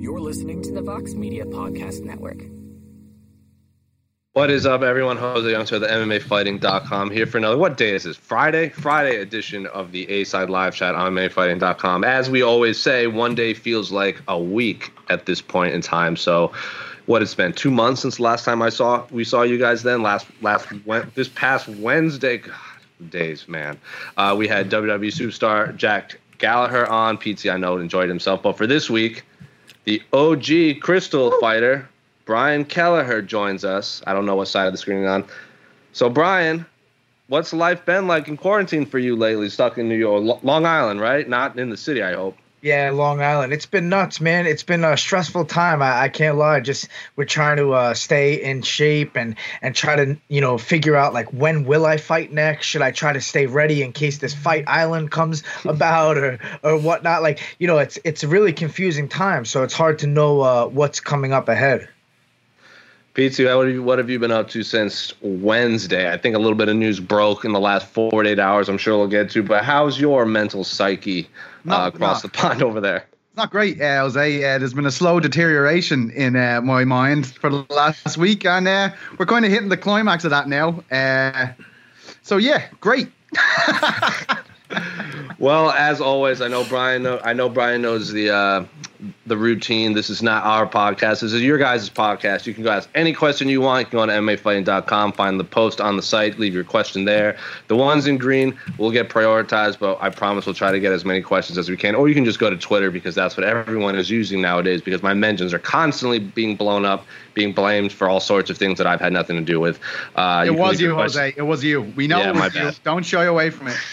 You're listening to the Vox Media Podcast Network. What is up, everyone? Jose Youngster of the MMAfighting.com here for another, what day is this? Friday edition of the A-Side Live Chat on MMAfighting.com. As we always say, one day feels like a week at this point in time. So what it's been 2 months since the last time we saw you guys then, this past Wednesday. God, days, man. We had WWE superstar Jack Gallagher on. PT, I know, enjoyed himself. But for this week, the OG Crystal fighter, Brian Kelleher, joins us. I don't know what side of the screen he's on. So, Brian, what's life been like in quarantine for you lately? Stuck in New York, Long Island, right? Not in the city, I hope. Yeah, Long Island. It's been nuts, man. It's been a stressful time. I can't lie. We're trying to stay in shape and try to, figure out, like, when will I fight next? Should I try to stay ready in case this fight island comes about or whatnot? Like, it's a really confusing time, so it's hard to know what's coming up ahead. PT, what have you been up to since Wednesday? I think a little bit of news broke in the last 48 hours. I'm sure we'll get to. But how's your mental psyche across the pond over there? Not great, Jose. There's been a slow deterioration in my mind for the last week, and we're kind of hitting the climax of that now. So yeah, great. Well, as always, I know Brian knows the routine. This is not our podcast. This is your guys' podcast. You can go ask any question you want. You can go on MMAfighting.com, find the post on the site, leave your question there. The ones in green will get prioritized, but I promise we'll try to get as many questions as we can. Or you can just go to Twitter, because that's what everyone is using nowadays, because my mentions are constantly being blown up, being blamed for all sorts of things that I've had nothing to do with. It was you, Jose. It was you. We know it was you. Don't shy away from it.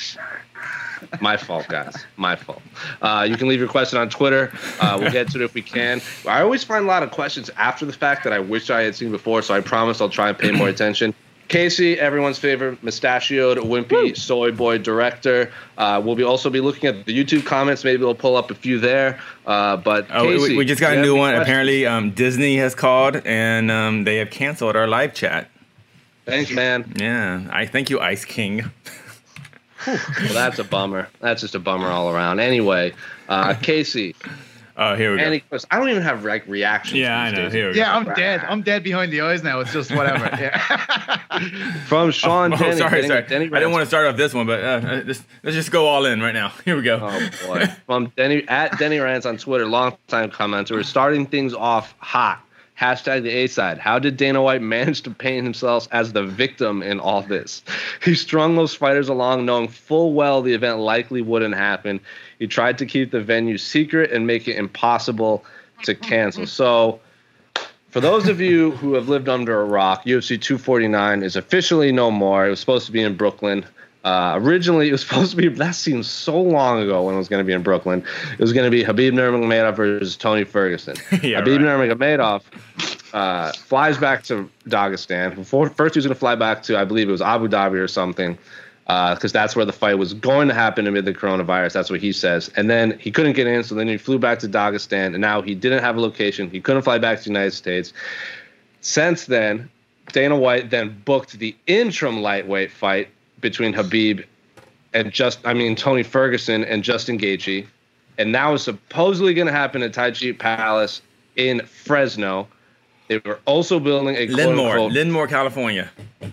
My fault, guys. My fault. You can leave your question on Twitter. We'll get to it if we can. I always find a lot of questions after the fact that I wish I had seen before, so I promise I'll try and pay more attention. Casey, everyone's favorite mustachioed, wimpy soy boy director. We'll also be looking at the YouTube comments. Maybe we'll pull up a few there. But Casey, we just got a new one. Apparently, Disney has called, and they have canceled our live chat. Thanks, man. Yeah. I thank you, Ice King. Well, that's a bummer. That's just a bummer all around. Anyway, Casey. Here we go. I don't even have reactions. Yeah, I know. Here we go. Yeah, I'm dead. I'm dead behind the eyes now. It's just whatever. Yeah. From Sean Denny. Sorry. I didn't want to start off this one, but let's just go all in right now. Here we go. Oh, boy. From Denny Rants on Twitter, long-time commenter. We're starting things off hot. Hashtag the A-side. How did Dana White manage to paint himself as the victim in all this? He strung those fighters along knowing full well the event likely wouldn't happen. He tried to keep the venue secret and make it impossible to cancel. So for those of you who have lived under a rock, UFC 249 is officially no more. It was supposed to be in Brooklyn. Originally, it was supposed to be, that seems so long ago when it was going to be in Brooklyn. It was going to be Khabib Nurmagomedov versus Tony Ferguson. Yeah, Khabib right. Nurmagomedov flies back to Dagestan. First, he was going to fly back to, I believe it was Abu Dhabi or something, because that's where the fight was going to happen amid the coronavirus. That's what he says. And then he couldn't get in, so then he flew back to Dagestan, and now he didn't have a location. He couldn't fly back to the United States. Since then, Dana White then booked the interim lightweight fight between Khabib and Tony Ferguson and Justin Gaethje, and that was supposedly going to happen at Tai Chi Palace in Fresno. They were also building a Linmore, California.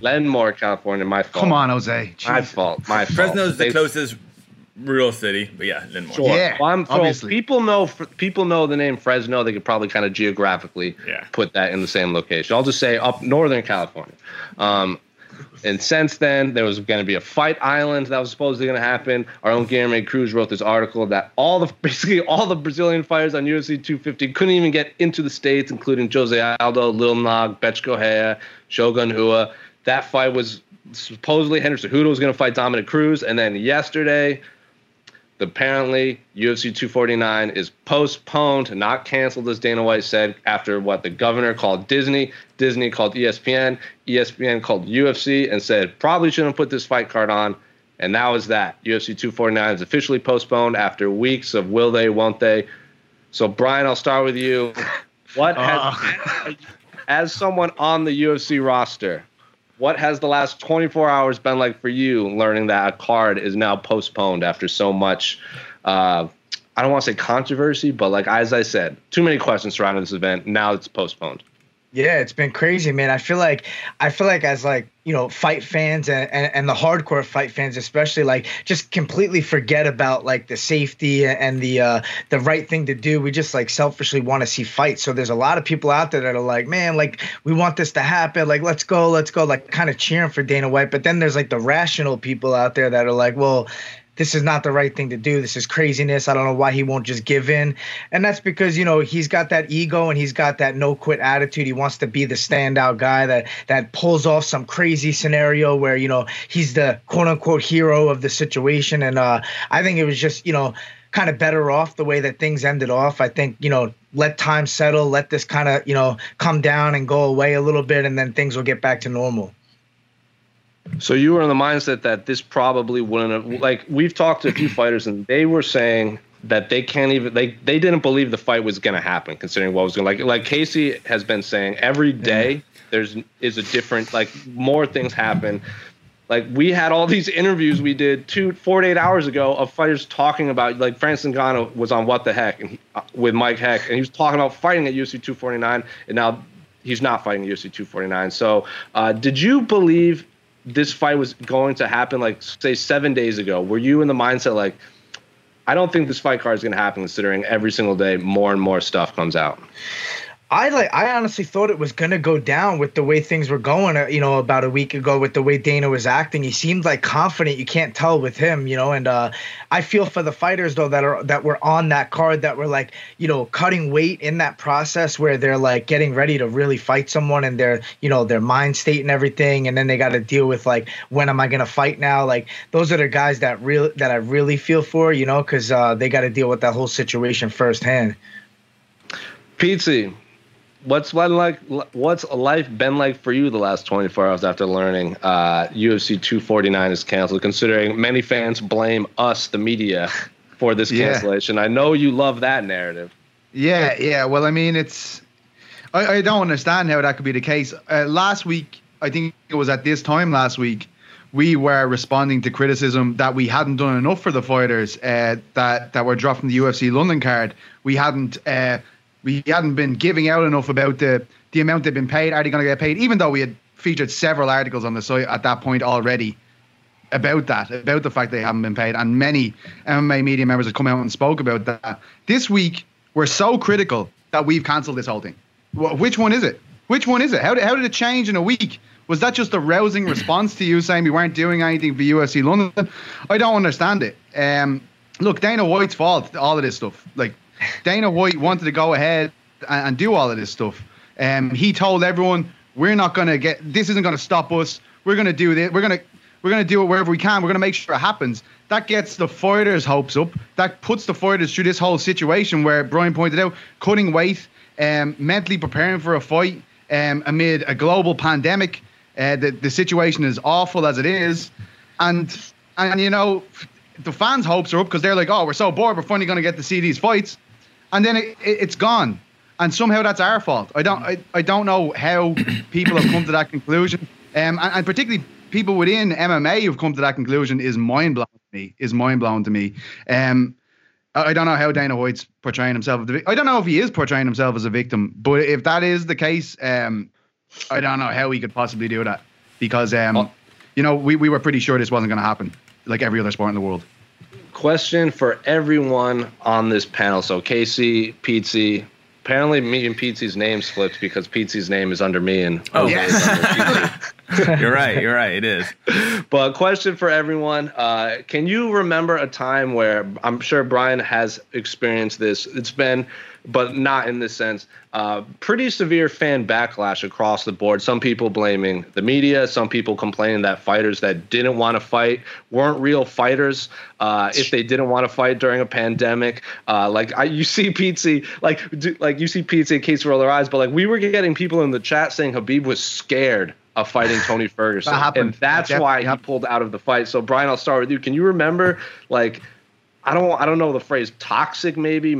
My fault. Come on, Jose. My fault. Fresno's the closest real city, but yeah, Linmore. Sure. Yeah, well, obviously. People know the name Fresno. They could probably kind of geographically put that in the same location. I'll just say up Northern California. And since then, there was going to be a fight island that was supposedly going to happen. Our own Guilherme Cruz wrote this article that basically all the Brazilian fighters on UFC 250 couldn't even get into the States, including Jose Aldo, Lil Nog, Bethe Correia, Shogun Rua. That fight was supposedly Henry Cejudo was going to fight Dominic Cruz. And then yesterday, apparently, UFC 249 is postponed, not canceled, as Dana White said, after what the governor called Disney called ESPN called UFC, and said probably shouldn't put this fight card on. And that was that. UFC 249 is officially postponed after weeks of will they, won't they. So, Brian, I'll start with you. What has, as someone on the UFC roster, what has the last 24 hours been like for you, learning that a card is now postponed after so much I don't want to say controversy, but like as I said, too many questions surrounding this event. Now it's postponed. Yeah, it's been crazy, man. I feel like as like, you know, fight fans and the hardcore fight fans especially, like, just completely forget about like the safety and the right thing to do. We just like selfishly want to see fights. So there's a lot of people out there that are like, man, like we want this to happen. Like, let's go, like kind of cheering for Dana White. But then there's like the rational people out there that are like, well, this is not the right thing to do. This is craziness. I don't know why he won't just give in. And that's because, you know, he's got that ego and he's got that no quit attitude. He wants to be the standout guy that pulls off some crazy scenario where, you know, he's the quote unquote hero of the situation. And I think it was just, you know, kind of better off the way that things ended off. I think, you know, let time settle, let this kind of, you know, come down and go away a little bit, and then things will get back to normal. So you were in the mindset that this probably wouldn't have, like, we've talked to a few fighters and they were saying that they can't even, they didn't believe the fight was going to happen considering what was going to, like Casey has been saying every day is a different, like, more things happen. Like, we had all these interviews we did 48 hours ago of fighters talking about, like, Francis Ngannou was on What the Heck and with Mike Heck, and he was talking about fighting at UFC 249, and now he's not fighting at UFC 249. So did you believe this fight was going to happen, like, say 7 days ago? Were you in the mindset like, I don't think this fight card is going to happen, considering every single day more and more stuff comes out? I honestly thought it was going to go down with the way things were going, you know, about a week ago with the way Dana was acting. He seemed like confident. You can't tell with him, you know, and I feel for the fighters, though, that were on that card, that were, like, you know, cutting weight in that process where they're, like, getting ready to really fight someone, and their, you know, their mind state and everything. And then they got to deal with, like, when am I going to fight now? Like, those are the guys that I really feel for, you know, because they got to deal with that whole situation firsthand. Pete, what's life been like for you the last 24 hours after learning UFC 249 is canceled, considering many fans blame us, the media, for this cancellation? I know you love that narrative. Yeah. Well, I mean, I don't understand how that could be the case. Last week, I think it was at this time last week, we were responding to criticism that we hadn't done enough for the fighters that were dropped from the UFC London card. We hadn't been giving out enough about the amount they've been paid. Are they going to get paid? Even though we had featured several articles on the site at that point already about the fact they haven't been paid. And many MMA media members have come out and spoke about that. This week, we're so critical that we've cancelled this whole thing. Which one is it? How did it change in a week? Was that just a rousing response to you saying we weren't doing anything for UFC London? I don't understand it. Look, Dana White's fault, all of this stuff. Like, Dana White wanted to go ahead and do all of this stuff. He told everyone, we're not going to this isn't going to stop us. We're going to do this. We're going to do it wherever we can. We're going to make sure it happens. That gets the fighters' hopes up. That puts the fighters through this whole situation where Brian pointed out, cutting weight, mentally preparing for a fight amid a global pandemic. The situation is awful as it is. And you know, the fans' hopes are up because they're like, oh, we're so bored. We're finally going to get to see these fights. And then it's gone, and somehow that's our fault. I don't know how people have come to that conclusion, and particularly people within MMA who've come to that conclusion is mind blowing to me. I don't know how Dana White's portraying himself. I don't know if he is portraying himself as a victim, but if that is the case, I don't know how he could possibly do that, because you know, we were pretty sure this wasn't going to happen, like every other sport in the world. Question for everyone on this panel. So Casey, Pete, apparently me and Pete's names flipped because Pete's name is under me and You're right. It is. But question for everyone. Can you remember a time where, I'm sure Brian has experienced this, it's been, but not in this sense, pretty severe fan backlash across the board. Some people blaming the media, some people complaining that fighters that didn't want to fight weren't real fighters if they didn't want to fight during a pandemic. You see Pizzi, you see Pizzi and Casey roll their eyes, but like, we were getting people in the chat saying Khabib was scared of fighting Tony Ferguson, and that's why he pulled out of the fight. So Brian, I'll start with you. Can you remember, like, I don't know the phrase, toxic maybe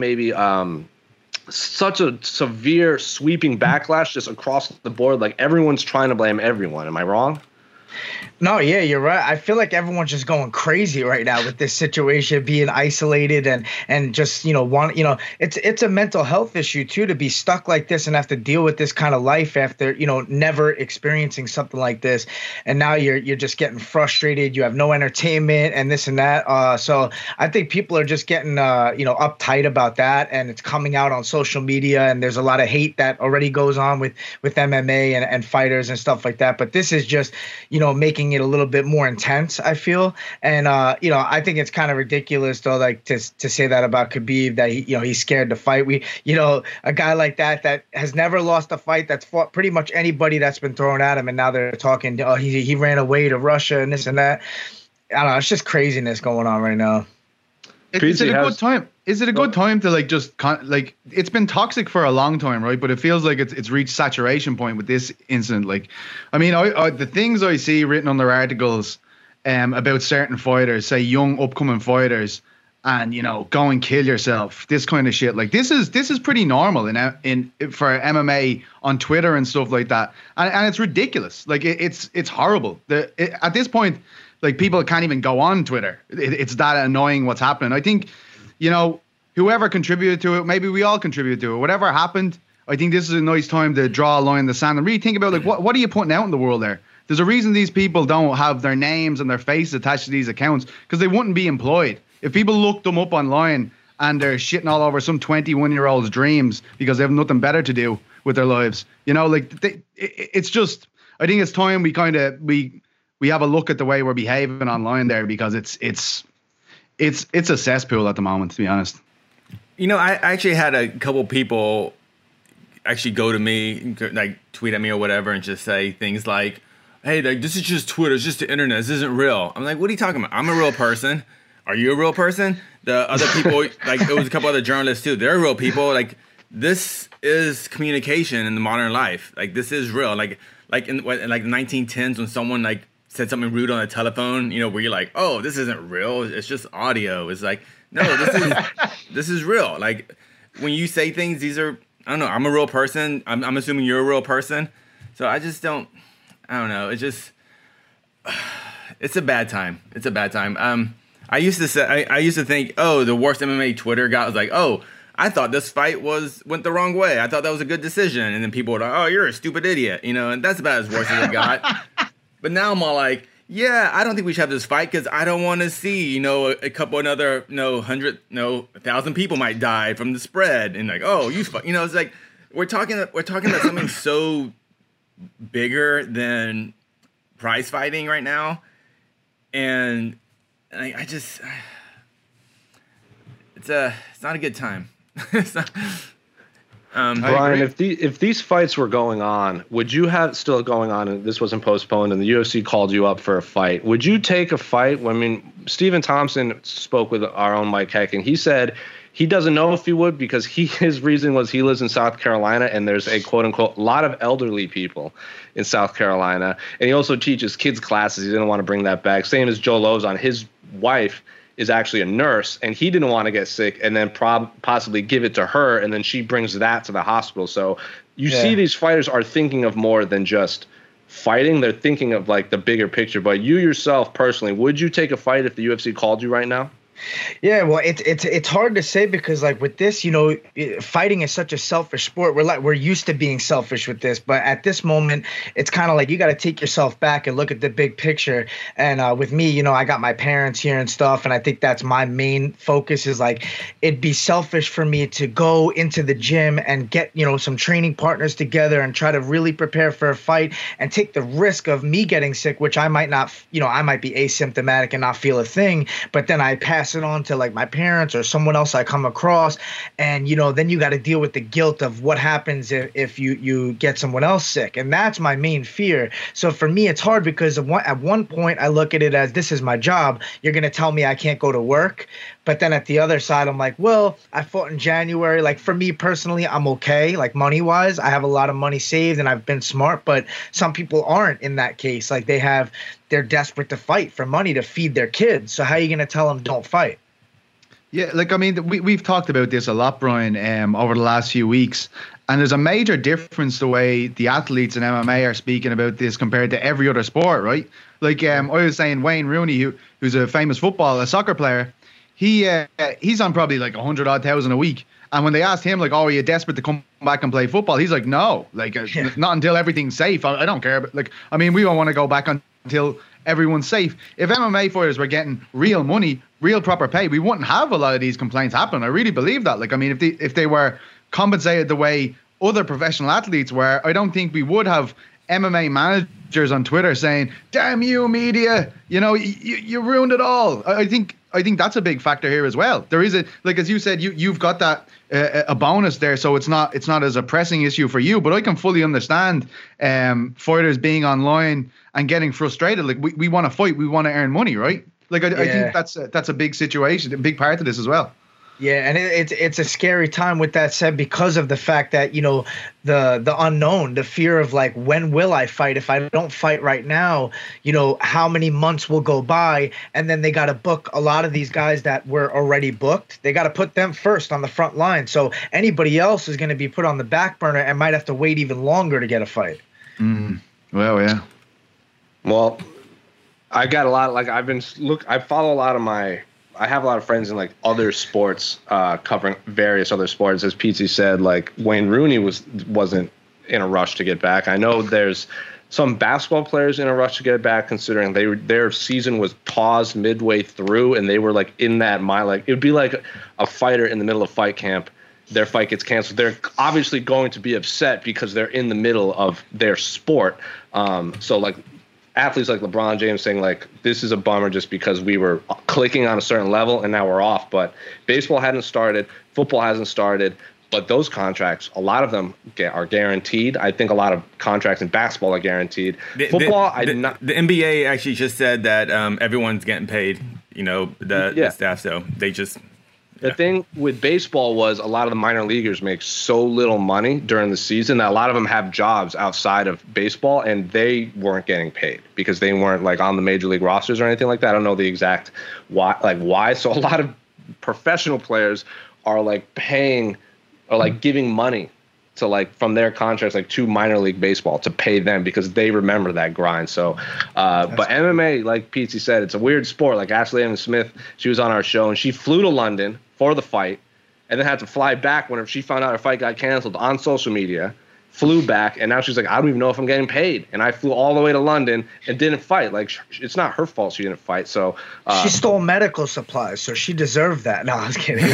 such a severe sweeping backlash just across the board, like everyone's trying to blame everyone? Am I wrong? No, yeah, you're right. I feel like everyone's just going crazy right now with this situation, being isolated and just, it's a mental health issue too, to be stuck like this and have to deal with this kind of life after, never experiencing something like this. And now you're just getting frustrated. You have no entertainment and this and that. So I think people are just getting, uptight about that, and it's coming out on social media, and there's a lot of hate that already goes on with MMA and fighters and stuff like that. But this is just, making it a little bit more intense, I feel. And I think it's kind of ridiculous though, like to say that about Khabib, that he's scared to fight. A guy like that has never lost a fight, that's fought pretty much anybody that's been thrown at him, and now they're talking, he ran away to Russia and this and that. I don't know, it's just craziness going on right now. Is it a good time? Is it a good time to it's been toxic for a long time, right? But it feels like it's reached saturation point with this incident. Like, I mean, the things I see written on their articles about certain fighters, say young upcoming fighters, and go and kill yourself, this kind of shit. Like, this is pretty normal for MMA on Twitter and stuff like that, and it's ridiculous. Like, it's horrible. At this point, like, people can't even go on Twitter. It's that annoying what's happening. I think, whoever contributed to it, maybe we all contributed to it. Whatever happened, I think this is a nice time to draw a line in the sand and really think about, like, what are you putting out in the world there? There's a reason these people don't have their names and their faces attached to these accounts, because they wouldn't be employed. If people looked them up online and they're shitting all over some 21-year-old's dreams because they have nothing better to do with their lives, it's just, I think it's time we have a look at the way we're behaving online there, because it's a cesspool at the moment, to be honest. I actually had a couple people actually go to me, like tweet at me or whatever, and just say things like, hey, like, this is just Twitter, it's just the internet, this isn't real. I'm like, what are you talking about? I'm a real person. Are you a real person? The other people, like, it was a couple other journalists too, they're real people. Like, this is communication in the modern life. Like, this is real. Like in the 1910s, when someone like said something rude on a telephone, where you're like, oh, this isn't real, it's just audio. It's like, no, this is real. Like, when you say things, these are, I don't know, I'm a real person. I'm assuming you're a real person. So I don't know. It's just, it's a bad time. It's a bad time. I used to think, oh, the worst MMA Twitter guy was like, oh, I thought this fight went the wrong way. I thought that was a good decision. And then people were like, oh, you're a stupid idiot. And that's about as worse as it got. But now I'm all like, yeah, I don't think we should have this fight, because I don't want to see, a couple another, 1,000 people might die from the spread. And like, oh, it's like, we're talking about something so bigger than prize fighting right now. And I just, it's not a good time. It's not, Brian, if these fights were going on, would you have still going on, and this wasn't postponed, and the UFC called you up for a fight? Would you take a fight? I mean, Stephen Thompson spoke with our own Mike Heck, and he said he doesn't know if he would, because his reason was he lives in South Carolina, and there's a quote unquote lot of elderly people in South Carolina, and he also teaches kids classes. He didn't want to bring that back. Same as Joe Lozon, his wife is actually a nurse, and he didn't want to get sick and then possibly give it to her, and then she brings that to the hospital. So you see these fighters are thinking of more than just fighting. They're thinking of like the bigger picture. But you yourself personally, would you take a fight if the UFC called you right now? Yeah, well, it's hard to say, because like with this, fighting is such a selfish sport. We're used to being selfish with this, but at this moment, it's kind of like you got to take yourself back and look at the big picture. And with me, I got my parents here and stuff, and I think that's my main focus. Is like, it'd be selfish for me to go into the gym and get some training partners together and try to really prepare for a fight and take the risk of me getting sick, which I might not, I might be asymptomatic and not feel a thing, but then I pass it on to like my parents or someone else I come across, and then you got to deal with the guilt of what happens if you get someone else sick, and that's my main fear. So for me, it's hard, because at one point I look at it as, this is my job. You're gonna tell me I can't go to work, but then at the other side, I'm like, well, I fought in January. Like, for me personally, I'm okay. Like, money wise, I have a lot of money saved and I've been smart, but some people aren't in that case. Like, they're desperate to fight for money to feed their kids. So how are you going to tell them don't fight? Yeah, like, I mean, we've talked about this a lot, Brian, over the last few weeks. And there's a major difference the way the athletes in MMA are speaking about this compared to every other sport, right? Like I was saying, Wayne Rooney, who's a famous soccer player, he's on probably like 100,000 a week. And when they asked him, like, "Oh, are you desperate to come back and play football?" He's like, "No, like not until everything's safe. I don't care." But like, I mean, we don't want to go back until everyone's safe. If MMA fighters were getting real money, real proper pay, we wouldn't have a lot of these complaints happen. I really believe that. Like, I mean, if they were compensated the way other professional athletes were, I don't think we would have MMA managers on Twitter saying, "Damn you, media! You know, you ruined it all." I think that's a big factor here as well. There is like as you said, you've got that a bonus there, so it's not as a pressing issue for you. But I can fully understand fighters being online and getting frustrated. Like we want to fight, we want to earn money, right? Like I think that's a big situation, a big part of this as well. Yeah, and it's a scary time with that said, because of the fact that, you know, the unknown, the fear of like, when will I fight? If I don't fight right now, you know, how many months will go by? And then they got to book a lot of these guys that were already booked. They got to put them first on the front line. So anybody else is going to be put on the back burner and might have to wait even longer to get a fight. Well, yeah. Well, I got a lot, like I follow a lot of I have a lot of friends in like other sports, covering various other sports. As Pete said, like Wayne Rooney wasn't in a rush to get back. I know there's some basketball players in a rush to get back, considering their season was paused midway through, and they were like in that mind. Like it would be like a fighter in the middle of fight camp. Their fight gets canceled. They're obviously going to be upset because they're in the middle of their sport. So like, athletes like LeBron James saying like, this is a bummer just because we were clicking on a certain level and now we're off. But baseball hadn't started, football hasn't started, but those contracts, a lot of them are guaranteed. I think a lot of contracts in basketball are guaranteed. Football, the NBA actually just said that everyone's getting paid, you know, the staff. So they just... The thing with baseball was a lot of the minor leaguers make so little money during the season that a lot of them have jobs outside of baseball, and they weren't getting paid because they weren't like on the major league rosters or anything like that. I don't know the exact why. So a lot of professional players are like paying or like giving money to like from their contracts like to minor league baseball to pay them because they remember that grind. So but MMA, like Pete said, it's a weird sport. Like Ashley Evans Smith, she was on our show and she flew to London for the fight and then had to fly back whenever she found out her fight got canceled on social media, flew back, and now she's like, I don't even know if I'm getting paid. And I flew all the way to London and didn't fight. Like, it's not her fault she didn't fight. So she stole medical supplies, so she deserved that. No, I was kidding.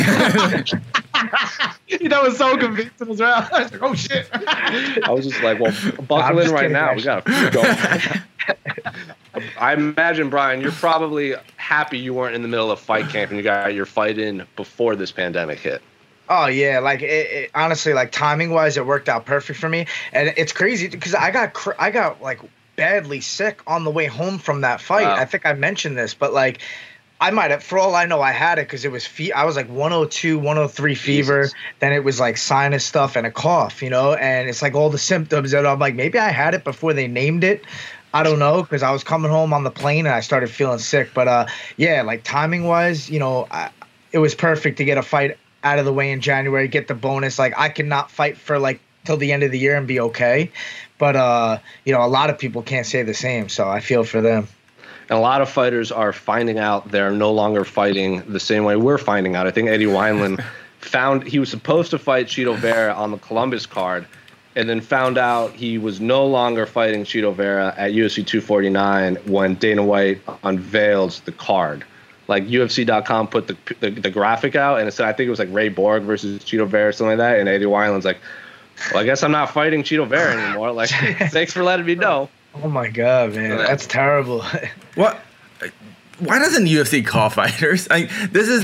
That was so convincing as well. I was like, oh shit. I was just like, well, buckle in right now. We got to go. I imagine, Brian, you're probably happy you weren't in the middle of fight camp and you got your fight in before this pandemic hit. Oh yeah, like it honestly, like timing wise, it worked out perfect for me, and it's crazy because I got like badly sick on the way home from that fight. Wow. I think I mentioned this, but like I might have, for all I know, I had it because it was I was like 102, 103 fever. Jesus. Then it was like sinus stuff and a cough, you know, and it's like all the symptoms that I'm like, maybe I had it before they named it. I don't know, because I was coming home on the plane and I started feeling sick. But yeah, like timing wise, you know, it was perfect to get a fight out of the way in January, get the bonus. Like I could not fight for like till the end of the year and be okay. But you know, a lot of people can't say the same, so I feel for them. And a lot of fighters are finding out they're no longer fighting the same way we're finding out. I think Eddie Wineland found he was supposed to fight Chito Vera on the Columbus card, and then found out he was no longer fighting Chito Vera at UFC 249 when Dana White unveiled the card. Like UFC.com put the graphic out, and it said, I think it was like Ray Borg versus Chito Vera or something like that. And Eddie Wineland's like, well, I guess I'm not fighting Chito Vera anymore. Like, thanks for letting me know. Oh my God, man, that's terrible. What? Why doesn't UFC call fighters? This has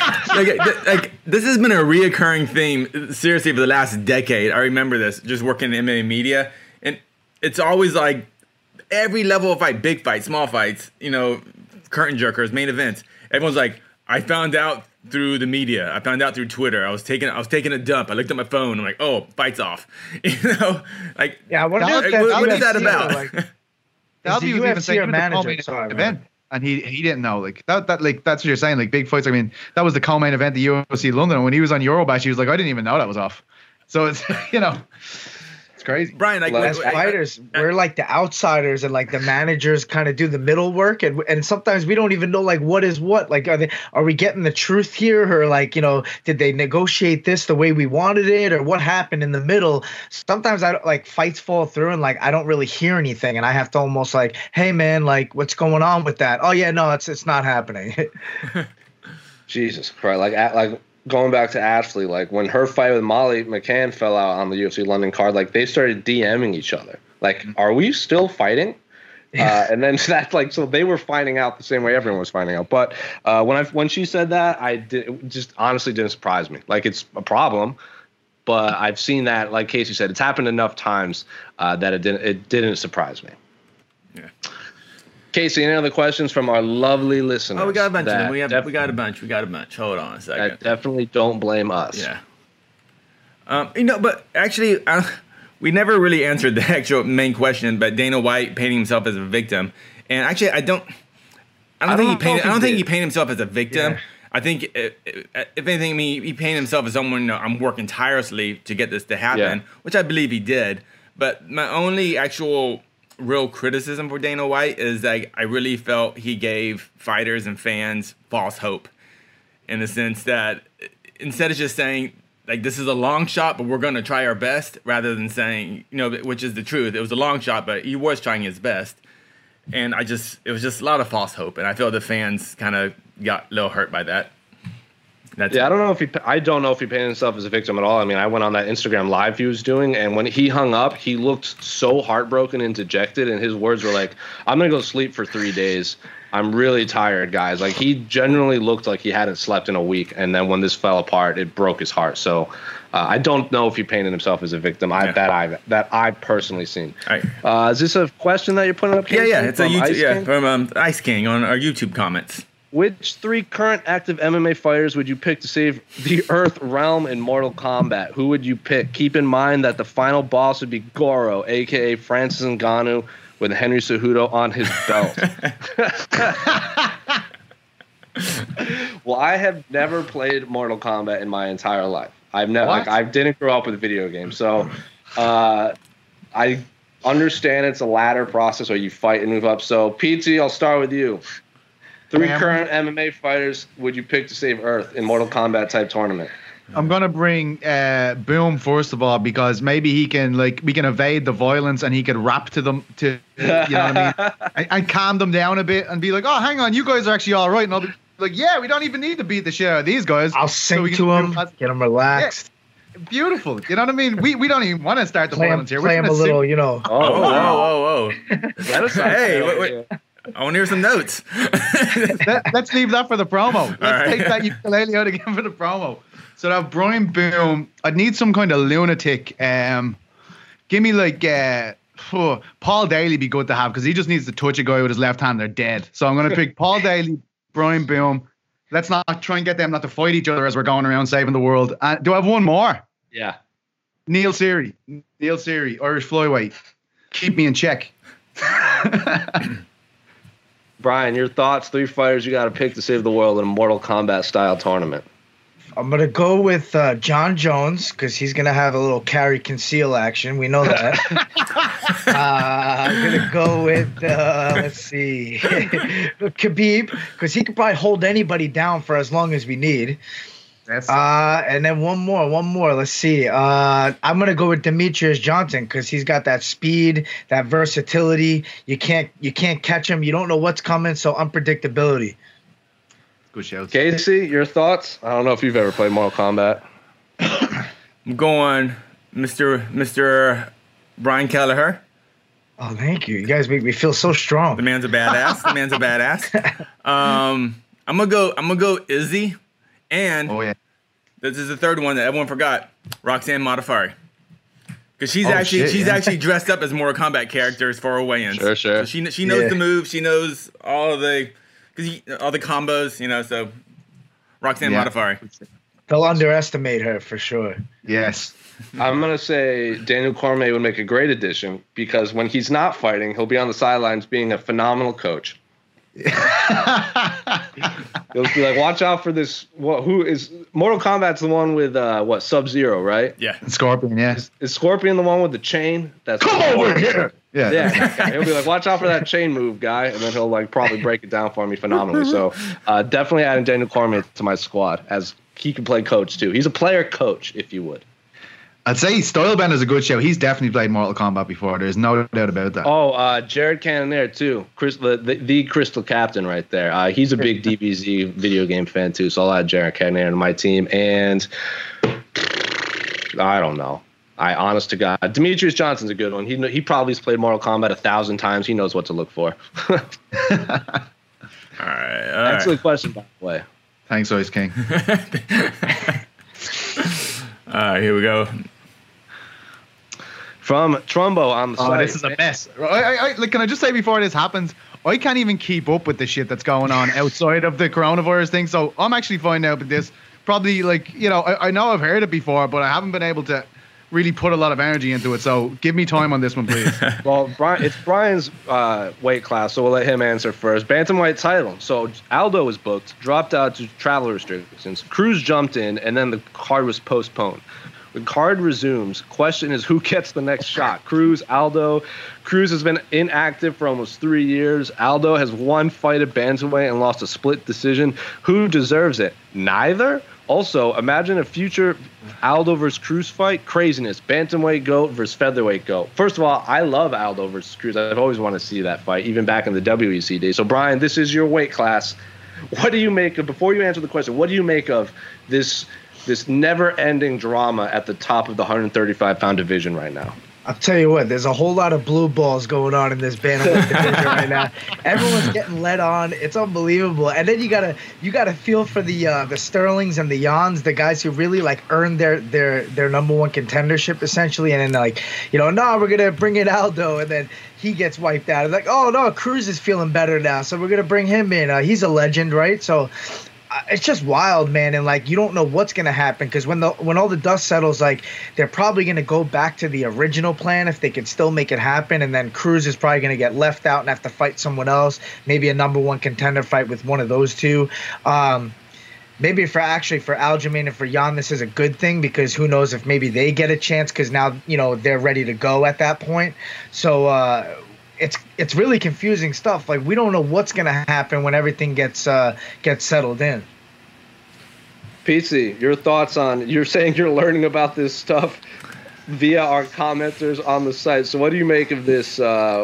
been this has been a reoccurring theme, seriously, for the last decade. I remember this, just working in MMA media, and it's always like every level of fight, big fights, small fights, you know, curtain jerkers, main events. Everyone's like, I found out through the media. I found out through Twitter. I was taking a dump. I looked at my phone. I'm like, oh, fight's off. You know, like, yeah. What is that about? Like, Dalby was even saying manager event, and he didn't know. Like that like that's what you're saying. Like big fights. I mean, that was the co-main event, the UFC London. And when he was on Eurobash, he was like, I didn't even know that was off. So it's it's crazy. Brian, like As fighters, we're like the outsiders, and like the managers kind of do the middle work, and sometimes we don't even know like what is what. Like, are we getting the truth here, or like did they negotiate this the way we wanted it, or what happened in the middle? Sometimes I like fights fall through, and like I don't really hear anything, and I have to almost like, hey man, like what's going on with that? Oh yeah, no, it's not happening. Jesus Christ! Like going back to Ashley, like when her fight with Molly McCann fell out on the UFC London card, like they started DMing each other. Like, are we still fighting? And then that's like, so they were finding out the same way everyone was finding out. But when she said that, it just honestly didn't surprise me. Like, it's a problem, but I've seen that, like Casey said, it's happened enough times that it didn't surprise me. Yeah. Casey, any other questions from our lovely listeners? Oh, we got a bunch of them. We got a bunch. Hold on a second. Definitely don't blame us. Yeah. But actually, we never really answered the actual main question. But Dana White painting himself as a victim, and actually, I don't think he painted himself as a victim. Yeah. I think if anything, he painted himself as someone. I'm working tirelessly to get this to happen, which I believe he did. But my only actual real criticism for Dana White is that I really felt he gave fighters and fans false hope, in the sense that instead of just saying like this is a long shot but we're going to try our best, rather than saying which is the truth, it was a long shot but he was trying his best, and it was just a lot of false hope, and I feel the fans kind of got a little hurt by that. I don't know if he painted himself as a victim at all. I mean, I went on that Instagram live he was doing, and when he hung up, he looked so heartbroken and dejected, and his words were like, "I'm gonna go sleep for 3 days. I'm really tired, guys." Like, he genuinely looked like he hadn't slept in a week, and then when this fell apart, it broke his heart. So I don't know if he painted himself as a victim. That I've personally seen. Right. Is this a question that you're putting up? Casey, it's a YouTube from Ice King on our YouTube comments. Which 3 current active MMA fighters would you pick to save the Earth realm in Mortal Kombat? Who would you pick? Keep in mind that the final boss would be Goro, a.k.a. Francis Ngannou, with Henry Cejudo on his belt. Well, I have never played Mortal Kombat in my entire life. I've never, I didn't grow up with video games, so I understand it's a ladder process where you fight and move up. So, PT, I'll start with you. 3 current MMA fighters would you pick to save Earth in Mortal Kombat type tournament? I'm gonna bring Boom first of all, because maybe we can evade the violence and he could rap to them to you know what I mean, and calm them down a bit and be like, oh, hang on, you guys are actually all right, and I'll be like, yeah, we don't even need to beat the shit out of these guys. I'll sing to them, get them relaxed. Yeah, beautiful, you know what I mean? We don't even want to start the violence here. Play them a little, Oh. Let us hey, wait. I want to hear some notes. Let's leave that for the promo. Let's take that ukulele out again for the promo. So that Brian Boom, I'd need some kind of lunatic. Give me like Paul Daly be good to have, because he just needs to touch a guy with his left hand, they're dead. So I'm going to pick Paul Daly, Brian Boom. Let's not try and get them not to fight each other as we're going around saving the world. Do I have one more? Yeah. Neil Seery, Irish flyweight. Keep me in check. Brian, your thoughts? 3 fighters you got to pick to save the world in a Mortal Kombat style tournament. I'm going to go with John Jones, because he's going to have a little carry conceal action. We know that. I'm going to go with, let's see, Khabib, because he could probably hold anybody down for as long as we need. And then one more. Let's see. I'm going to go with Demetrius Johnson, because he's got that speed, that versatility. You can't catch him. You don't know what's coming, so unpredictability. Good show. Casey, your thoughts? I don't know if you've ever played Mortal Kombat. I'm going Mr. Brian Kelleher. Oh, thank you. You guys make me feel so strong. The man's a badass. I'm gonna go Izzy, and this is the third one that everyone forgot, Roxanne Modafferi. Because she's actually dressed up as Mortal Kombat characters for her weigh-ins. Sure. So she knows the moves. She knows all the combos. So Roxanne Modafferi. They'll underestimate her for sure. Yes. I'm going to say Daniel Cormier would make a great addition, because when he's not fighting, he'll be on the sidelines being a phenomenal coach. It'll be like, watch out for this. Who is Mortal Kombat's the one with Sub-Zero, right? Yeah, Scorpion. Yeah, is Scorpion the one with the chain? That's come over here. Yeah. He'll be like, watch out for that chain move, guy, and then he'll like probably break it down for me phenomenally. So definitely adding Daniel Cormier to my squad, as he can play coach too. He's a player coach, if you would. I'd say Stylebender is a good show. He's definitely played Mortal Kombat before. There's no doubt about that. Oh, Jared Cannonier too. The Crystal Captain right there. He's a big DBZ video game fan too, so I'll add Jared Cannonier to my team. And I don't know. Honest to God, Demetrius Johnson's a good one. He probably has played Mortal Kombat 1,000 times. He knows what to look for. All right. Excellent question, by the way. Thanks, Ice King. All right, here we go. From Trumbo on the site. This is a mess. Can I just say before this happens, I can't even keep up with the shit that's going on outside of the coronavirus thing. So I'm actually finding out about this. Probably I know I've heard it before, but I haven't been able to really put a lot of energy into it. So give me time on this one, please. Well, it's Brian's weight class, so we'll let him answer first. Bantamweight title. So Aldo was booked, dropped out to travel restrictions. Cruz jumped in, and then the card was postponed. The card resumes. Question is, who gets the next shot? Cruz, Aldo. Cruz has been inactive for almost 3 years. Aldo has one fight at bantamweight and lost a split decision. Who deserves it? Neither? Also, imagine a future Aldo versus Cruz fight. Craziness. Bantamweight GOAT versus featherweight GOAT. First of all, I love Aldo versus Cruz. I've always wanted to see that fight, even back in the WEC days. So, Brian, this is your weight class. What do you make of, before you answer the question, what do you make of this never-ending drama at the top of the 135-pound division right now? I'll tell you what, there's a whole lot of blue balls going on in this bantamweight division right now. Everyone's getting led on. It's unbelievable. And then you gotta feel for the Sterlings and the Jans, the guys who really like earned their number one contendership essentially. And then no, we're gonna bring in Aldo, and then he gets wiped out. It's like, oh no, Cruz is feeling better now, so we're gonna bring him in. He's a legend, right? So. It's just wild, man, and like you don't know what's gonna happen, because when all the dust settles, like they're probably gonna go back to the original plan if they could still make it happen, and then Cruz is probably gonna get left out and have to fight someone else, maybe a number one contender fight with one of those two. Maybe for Aljamain and for Jan, this is a good thing, because who knows if maybe they get a chance, because now they're ready to go at that point. So. It's really confusing stuff. Like we don't know what's gonna happen when everything gets settled in. PC, your thoughts on? You're saying you're learning about this stuff via our commenters on the site. So what do you make of this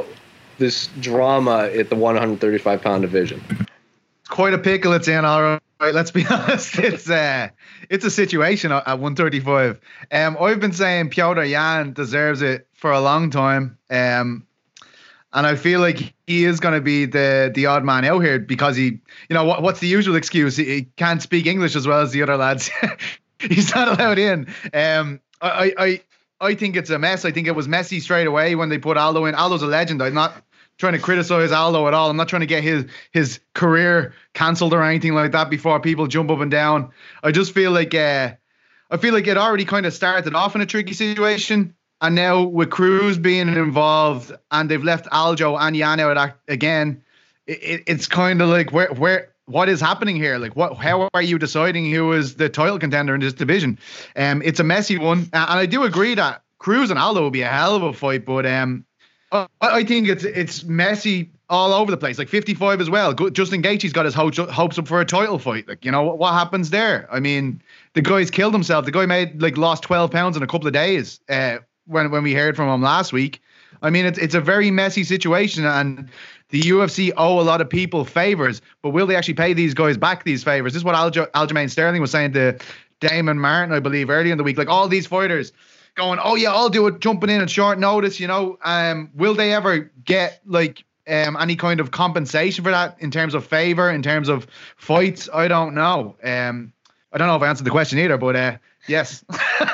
drama at the 135-pound division? It's quite a pickle it's in. All right, let's be honest. It's a situation at 135. I've been saying Petr Yan deserves it for a long time. And I feel like he is going to be the odd man out here, because he, what's the usual excuse? He can't speak English as well as the other lads. He's not allowed in. I think it's a mess. I think it was messy straight away when they put Aldo in. Aldo's a legend. I'm not trying to criticize Aldo at all. I'm not trying to get his career cancelled or anything like that before people jump up and down. I just feel like it already kind of started off in a tricky situation. And now with Cruz being involved, and they've left Aljo and Yan out again, it's kind of like what is happening here? Like how are you deciding who is the title contender in this division? It's a messy one, and I do agree that Cruz and Aldo will be a hell of a fight, but I think it's messy all over the place. Like 55 as well. Justin Gaethje's got his hopes up for a title fight. Like what happens there? I mean, the guy's killed himself. The guy lost 12 pounds in a couple of days. When we heard from him last week. I mean, it's a very messy situation, and the UFC owe a lot of people favors, but will they actually pay these guys back these favors? This is what Aljamain Sterling was saying to Damon Martin, I believe, earlier in the week. Like all these fighters going, oh yeah, I'll do it, jumping in at short notice, will they ever get any kind of compensation for that in terms of favor, in terms of fights? I don't know. I don't know if I answered the question either, but yes.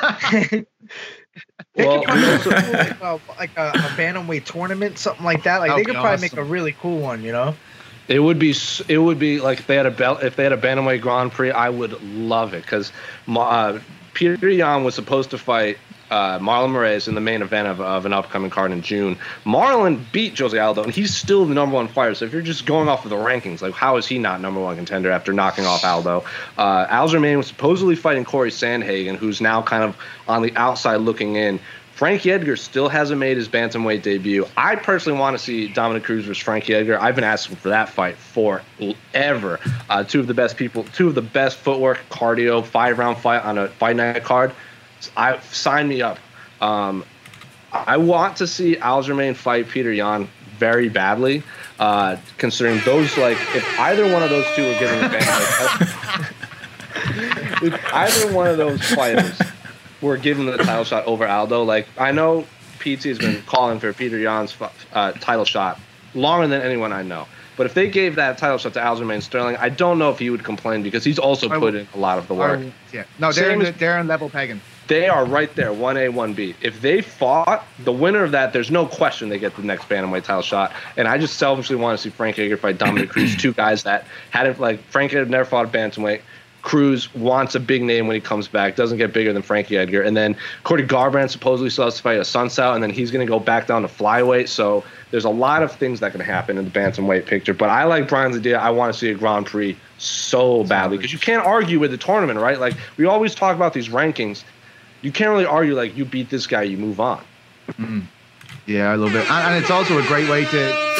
Well, like a bantamweight tournament, something like that. Like they could probably make a really cool one, It would be like if they had a bantamweight Grand Prix. I would love it, because Petr Yan was supposed to fight Marlon Moraes in the main event of an upcoming card in June. Marlon beat Jose Aldo, and he's still the number one fighter. So if you're just going off of the rankings, like how is he not number one contender after knocking off Aldo? Aljamain was supposedly fighting Corey Sandhagen, who's now kind of on the outside looking in. Frankie Edgar still hasn't made his bantamweight debut. I personally want to see Dominic Cruz versus Frankie Edgar. I've been asking for that fight forever. Two of the best footwork, cardio, 5-round fight on a fight night card. Sign me up. I want to see Aljamain fight Peter Yan very badly, considering those, like, if either one of those two were given the bantamweight, if either one of those fighters were given the title shot over Aldo. Like, I know PT has been calling for Peter Yan's title shot longer than anyone I know. But if they gave that title shot to Aljamain Sterling, I don't know if he would complain because he's also put in a lot of the work. Yeah, no, they're in level pegging. They are right there, 1A, 1B. If they fought, the winner of that, there's no question they get the next bantamweight title shot. And I just selfishly want to see Frank Edgar fight Dominic Cruz, two guys that hadn't, like, Frank Edgar never fought a bantamweight. Cruz wants a big name when he comes back, doesn't get bigger than Frankie Edgar. And then Cody Garbrandt supposedly still has to fight a Sunsow, and then he's going to go back down to flyweight. So there's a lot of things that can happen in the bantamweight picture. But I like Brian's idea. I want to see a Grand Prix so badly because you can't argue with the tournament, right? Like, we always talk about these rankings. You can't really argue, like, you beat this guy, you move on. Mm-hmm. Yeah, I love it. And it's also a great way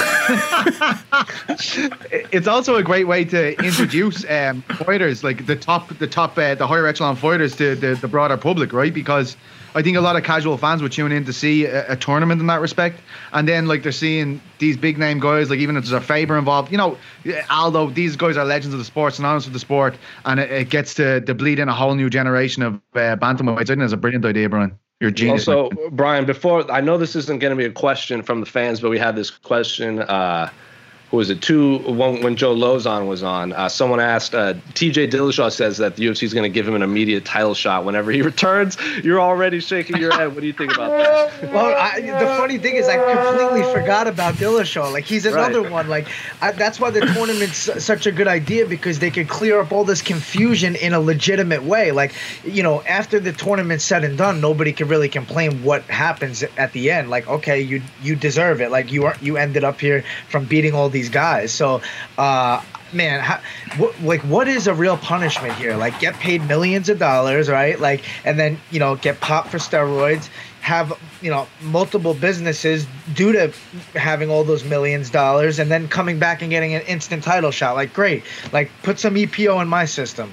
to introduce fighters, like the higher echelon fighters to the broader public, right? Because I think a lot of casual fans would tune in to see a tournament in that respect, and then, like, they're seeing these big name guys, like, even if there's a Faber involved, you know, Aldo, these guys are legends of the sport, synonymous with the sport, and it gets to bleed in a whole new generation of bantamweights. I think that's a brilliant idea, Brian. You're a genius. Also, Brian, before, I know this isn't going to be a question from the fans, but we had this question. Who was it? When Joe Lozon was on, someone asked, TJ Dillashaw says that the UFC is going to give him an immediate title shot whenever he returns. You're already shaking your head. What do you think about that? Well, the funny thing is I completely forgot about Dillashaw. Like, he's another one. Like, that's why the tournament's such a good idea, because they could clear up all this confusion in a legitimate way. Like, you know, after the tournament's said and done, nobody can really complain what happens at the end. Like, okay, you deserve it. Like, you ended up here from beating all these guys. So, man, what is a real punishment here? Like, get paid millions of dollars, right? Like, and then, you know, get popped for steroids, have, you know, multiple businesses due to having all those millions of dollars, and then coming back and getting an instant title shot. Like, great. Like, put some EPO in my system.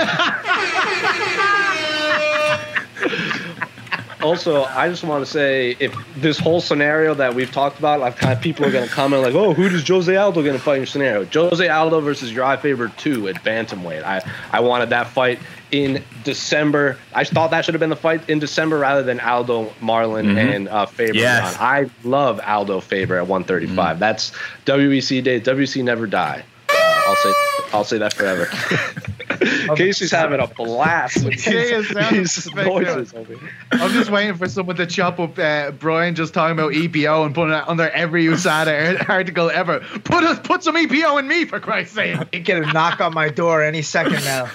Also, I just want to say, if this whole scenario that we've talked about, I've kind of, people are going to comment like, oh, who does Jose Aldo going to fight in your scenario? Jose Aldo versus Uriah Faber 2 at bantamweight. I wanted that fight in December. I thought that should have been the fight in December rather than Aldo, Marlon, and Faber. Yes. I love Aldo Faber at 135. That's WEC day. WEC never die. I'll say that forever. Casey's having a blast with these voices. I'm just waiting for someone to chop up Brian just talking about EPO and putting it under every USADA article ever. Put some EPO in me, for Christ's sake. You get a knock on my door any second now.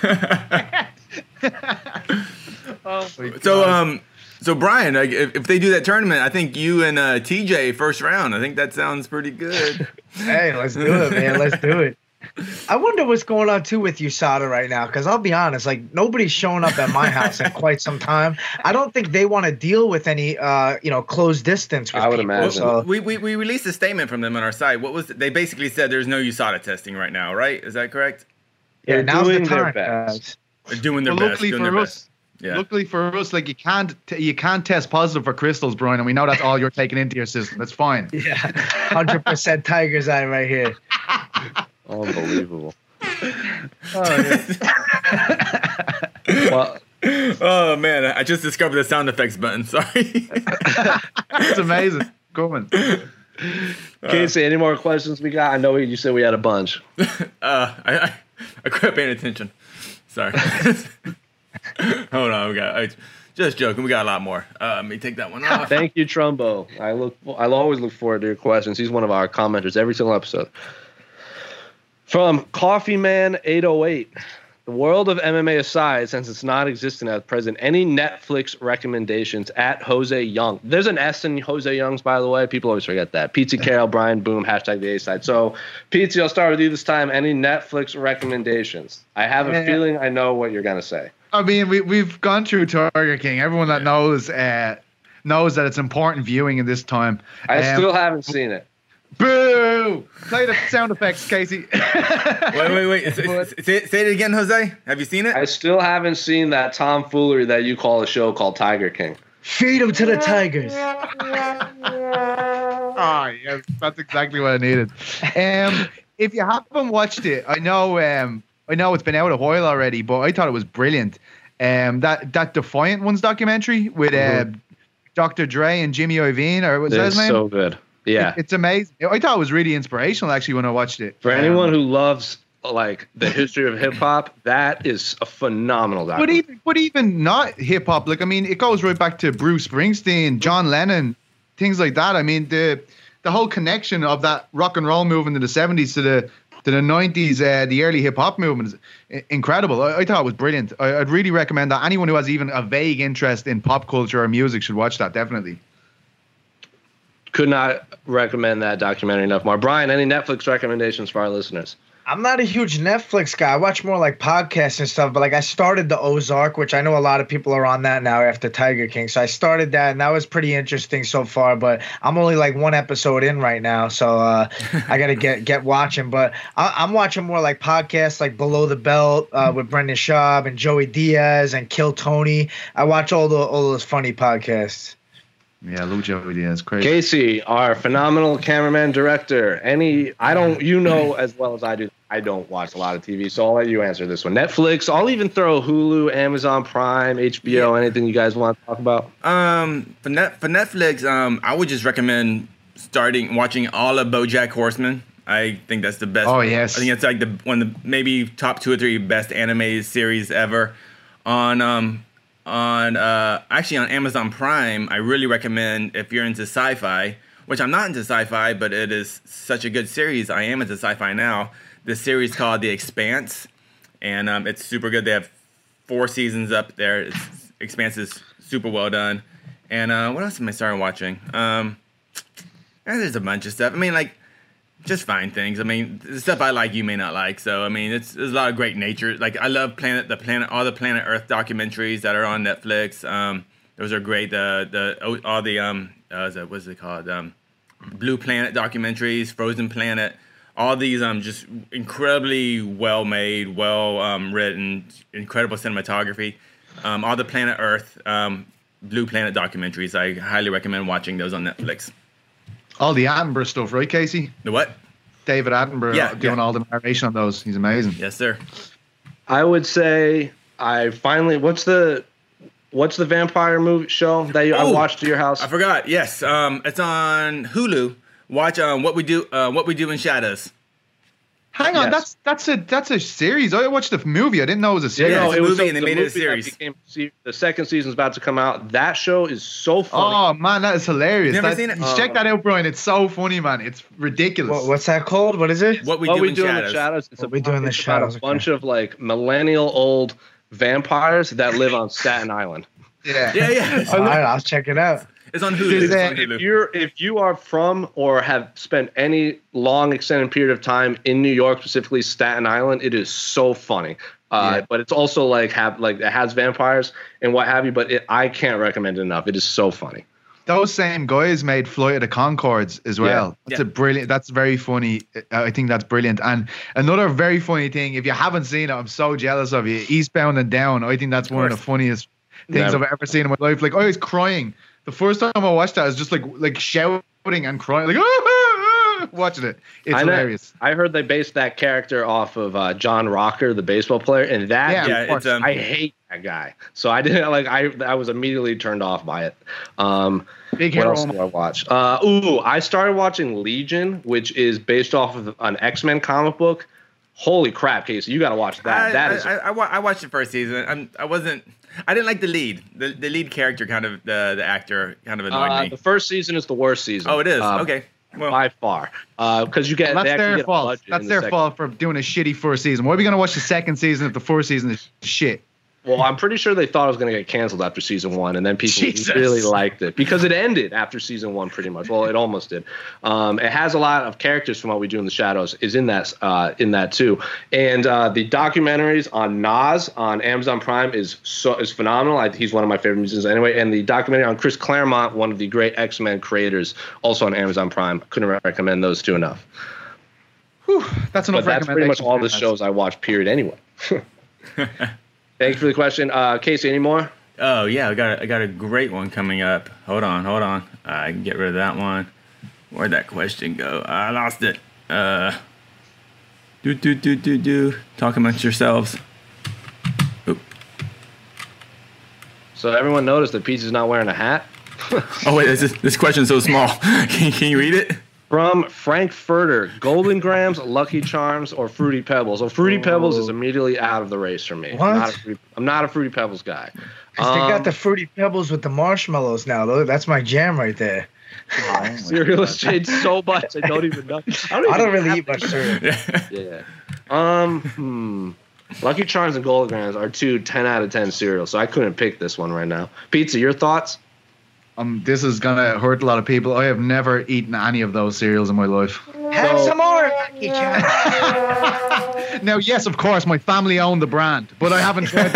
So Brian, if they do that tournament, I think you and TJ first round. I think that sounds pretty good. Hey, let's do it, man. Let's do it. I wonder what's going on too with USADA right now, because I'll be honest, like, nobody's showing up at my house in quite some time. I don't think they want to deal with any closed distance with I would people, imagine. so. We released a statement from them on our site. What was it? They basically said there's no USADA testing right now, right? Is that correct? Yeah, now's the doing their time, best. They're doing their best. Luckily for us, like, you can't test positive for crystals, Brian, and we know that's all you're taking into your system. That's fine. Yeah, 100% Tiger's Eye right here. Unbelievable. Well, oh man, I just discovered the sound effects button. Sorry. That's amazing. Go on. Casey, any more questions we got? I know you said we had a bunch. I quit paying attention. Sorry. Hold on, just joking. We got a lot more. Let me take that one off. Thank you, Trumbo. I'll always look forward to your questions. He's one of our commenters every single episode. From Coffee Man 808, The world of MMA aside, since it's not existent at present, any Netflix recommendations at Jose Young? There's an S in Jose Young's, by the way. People always forget that. Pizza Carol, Brian Boom, hashtag the A-side. So, Pizza, I'll start with you this time. Any Netflix recommendations? I have a feeling I know what you're going to say. I mean, we've gone through Tiger King. Everyone that knows that it's important viewing in this time. I still haven't seen it. Boo! Play the sound effects, Casey. Wait. Say it again, Jose. Have you seen it? I still haven't seen that tomfoolery that you call a show called Tiger King. Feed them to the tigers. Yes, that's exactly what I needed. If you haven't watched it, I know it's been out a while already, but I thought it was brilliant. That Defiant Ones documentary with Dr. Dre and Jimmy Iovine, or what's his name? So good. Yeah, it's amazing. I thought it was really inspirational actually when I watched it. For anyone who loves like the history of hip hop, that is a phenomenal documentary. But even not hip hop, like I mean, it goes right back to Bruce Springsteen, John Lennon, things like that. I mean, the whole connection of that rock and roll movement in the 70s to the 90s, the early hip hop movement is incredible. I thought it was brilliant. I'd really recommend that. Anyone who has even a vague interest in pop culture or music should watch that, definitely. Could not recommend that documentary enough more. Brian, any Netflix recommendations for our listeners? I'm not a huge Netflix guy. I watch more like podcasts and stuff, but like I started the Ozark, which I know a lot of people are on that now after Tiger King. So I started that, and that was pretty interesting so far, but I'm only like one episode in right now, so I got to get watching. But I'm watching more like podcasts like Below the Belt with Brendan Schaub and Joey Diaz and Kill Tony. I watch all those funny podcasts. Yeah, I love Joey Diaz. Crazy. Casey, our phenomenal cameraman director. You know as well as I do, I don't watch a lot of TV, so I'll let you answer this one. Netflix, I'll even throw Hulu, Amazon Prime, HBO, anything you guys want to talk about. For Netflix, I would just recommend watching all of BoJack Horseman. I think that's the best. Oh, yes. I think it's like one of the maybe top 2 or 3 best animated series ever. Actually on Amazon Prime, I really recommend if you're into sci-fi, which I'm not into sci-fi, but it is such a good series. I am into sci-fi now. This series called The Expanse, and it's super good. They have 4 seasons up there. Expanse is super well done. And what else am I starting watching? There's a bunch of stuff. I mean, like, just fine things. I mean, the stuff I like, you may not like. So, I mean, there's a lot of great nature. Like, I love all the Planet Earth documentaries that are on Netflix. Those are great. What's it called? Blue Planet documentaries, Frozen Planet. All these just incredibly well made, written, incredible cinematography. All the Planet Earth, Blue Planet documentaries. I highly recommend watching those on Netflix. All the Attenborough stuff, right, Casey? The what? David Attenborough doing all the narration on those. He's amazing. Yes, sir. I would say what's the vampire movie show that I watched at your house? I forgot. Yes, it's on Hulu. Watch What We Do in Shadows. Hang on, yes. that's a series. I watched the movie. I didn't know it was a series. Yeah, it's a movie and they made it a series. The second season's about to come out. That show is so funny. Oh man, that is hilarious. Never seen it? Check that out, Brian. It's so funny, man. It's ridiculous. What's that called? What is it? What We Do in the Shadows. It's What We Do in the Shadows. A bunch of like millennial old vampires that live on Staten Island. Yeah. All right, I'll check it out. It's on Hulu. If you are from or have spent any long extended period of time in New York, specifically Staten Island, it is so funny. But it's also it has vampires and what have you. But I can't recommend it enough. It is so funny. Those same guys made Flight of the Conchords as well. Yeah. That's very funny. I think that's brilliant. And another very funny thing, if you haven't seen it, I'm so jealous of you. Eastbound and Down. I think that's one of the funniest things I've ever seen in my life. Like I was crying. The first time I watched that, I was just like shouting and crying, like watching it. It's hilarious. I heard they based that character off of John Rocker, the baseball player, and I hate that guy. So I didn't I was immediately turned off by it. Big what hero. else did I watch? I started watching Legion, which is based off of an X-Men comic book. Holy crap, Casey, you got to watch that. I watched the first season. I didn't like the lead. The lead character, kind of the actor, kind of annoyed me. The first season is the worst season. Oh, it is. Okay. by far. Because you get that's they their get fault. That's their fault for doing a shitty first season. Why are we gonna watch the second season if the first season is shit? Well, I'm pretty sure they thought it was going to get canceled after season 1, and then people really liked it because it ended after season 1 pretty much. Well, it almost did. It has a lot of characters from What We Do in the Shadows is in that too. And the documentaries on Nas on Amazon Prime is phenomenal. He's one of my favorite musicians anyway. And the documentary on Chris Claremont, one of the great X-Men creators, also on Amazon Prime. Couldn't recommend those two enough. Whew, that's enough. But that's pretty much all the shows I watch. Period. Anyway. Thank you for the question. Casey, any more? Oh, yeah, I got a great one coming up. Hold on. I can get rid of that one. Where'd that question go? I lost it. Talk amongst yourselves. Oop. So everyone noticed that Pete's not wearing a hat? Oh, wait, this question's so small. Can you read it? From Frankfurter, Golden Grams, Lucky Charms, or Fruity Pebbles. So Fruity Pebbles is immediately out of the race for me. What? I'm not a Fruity Pebbles guy. They got the Fruity Pebbles with the marshmallows now, though. That's my jam right there. Cereal has changed so much. I don't even know. I don't really eat much cereal. Yeah. Lucky Charms and Golden Grams are two 10 out of 10 cereals, so I couldn't pick this one right now. Pizza, your thoughts? This is gonna hurt a lot of people. I have never eaten any of those cereals in my life. Have some more, Lucky Charms. Now, yes, of course, my family owned the brand, but I haven't tried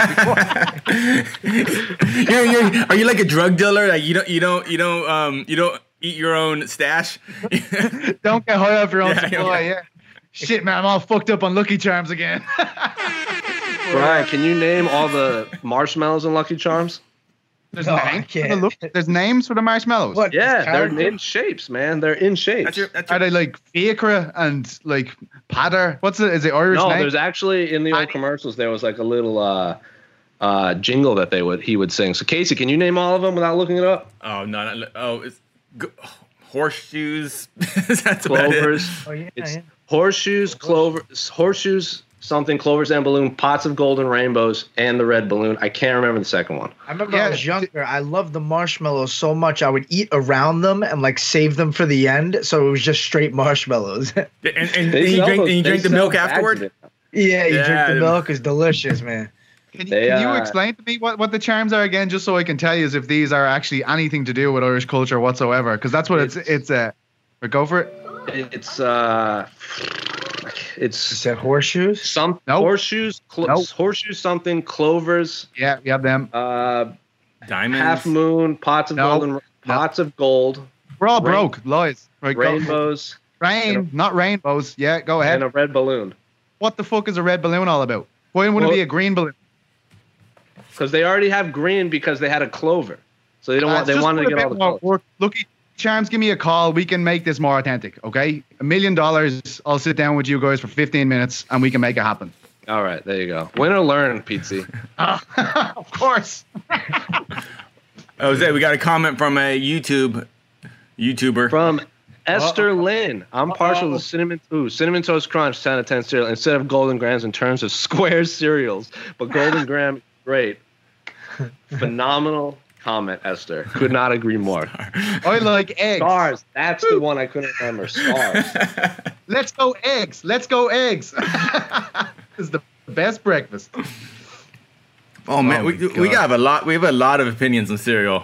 it before. Are you like a drug dealer? Like you don't eat your own stash? Don't get high off your own supply. Yeah. Shit, man, I'm all fucked up on Lucky Charms again. Brian, can you name all the marshmallows in Lucky Charms? There's there's names for the marshmallows. What? Yeah, they're in shapes, man. They're in shapes. Are they like Fiacre and like Patter? Is it Irish No, name? there's actually in the old commercials there was like a little jingle that he would sing. So Casey, can you name all of them without looking it up? Oh no! It's horseshoes. That's Clovers. Oh, yeah, It's horseshoes, horseshoes. Something, clovers and balloon, pots of golden rainbows, and the red balloon. I can't remember the second one. I remember I was younger. I loved the marshmallows so much. I would eat around them and like save them for the end. So it was just straight marshmallows. and you drink the milk afterward? Yeah, you drink the milk. It's delicious, man. Can you explain to me what the charms are again, just so I can tell you if these are actually anything to do with Irish culture whatsoever? Because that's what it's go for it. Is that horseshoes? Horseshoes, horseshoes, something, clovers. Yeah, we have them. Diamonds. Half moon, pots of golden, pots of gold. We're all broke. Lies. Right, rainbows. Not rainbows. Yeah, go ahead. And a red balloon. What the fuck is a red balloon all about? Why wouldn't it be a green balloon? Because they already have green because they had a clover. So they don't want. They wanted to get all the colors. Lucky Charms, give me a call. We can make this more authentic, okay? $1 million. I'll sit down with you guys for 15 minutes and we can make it happen. All right, there you go. Win or learn, Pizzi. Of course. Jose, we got a comment from a YouTuber. From Esther Lynn. I'm partial to Cinnamon Toast Crunch, 10 out of 10 cereal, instead of Golden Grams in terms of square cereals. But Golden Graham, great. Phenomenal comment, Esther. Could not agree more. I like eggs. Stars. That's the one I couldn't remember. Stars. Let's go eggs. This is the best breakfast. Oh man, we have a lot. We have a lot of opinions on cereal.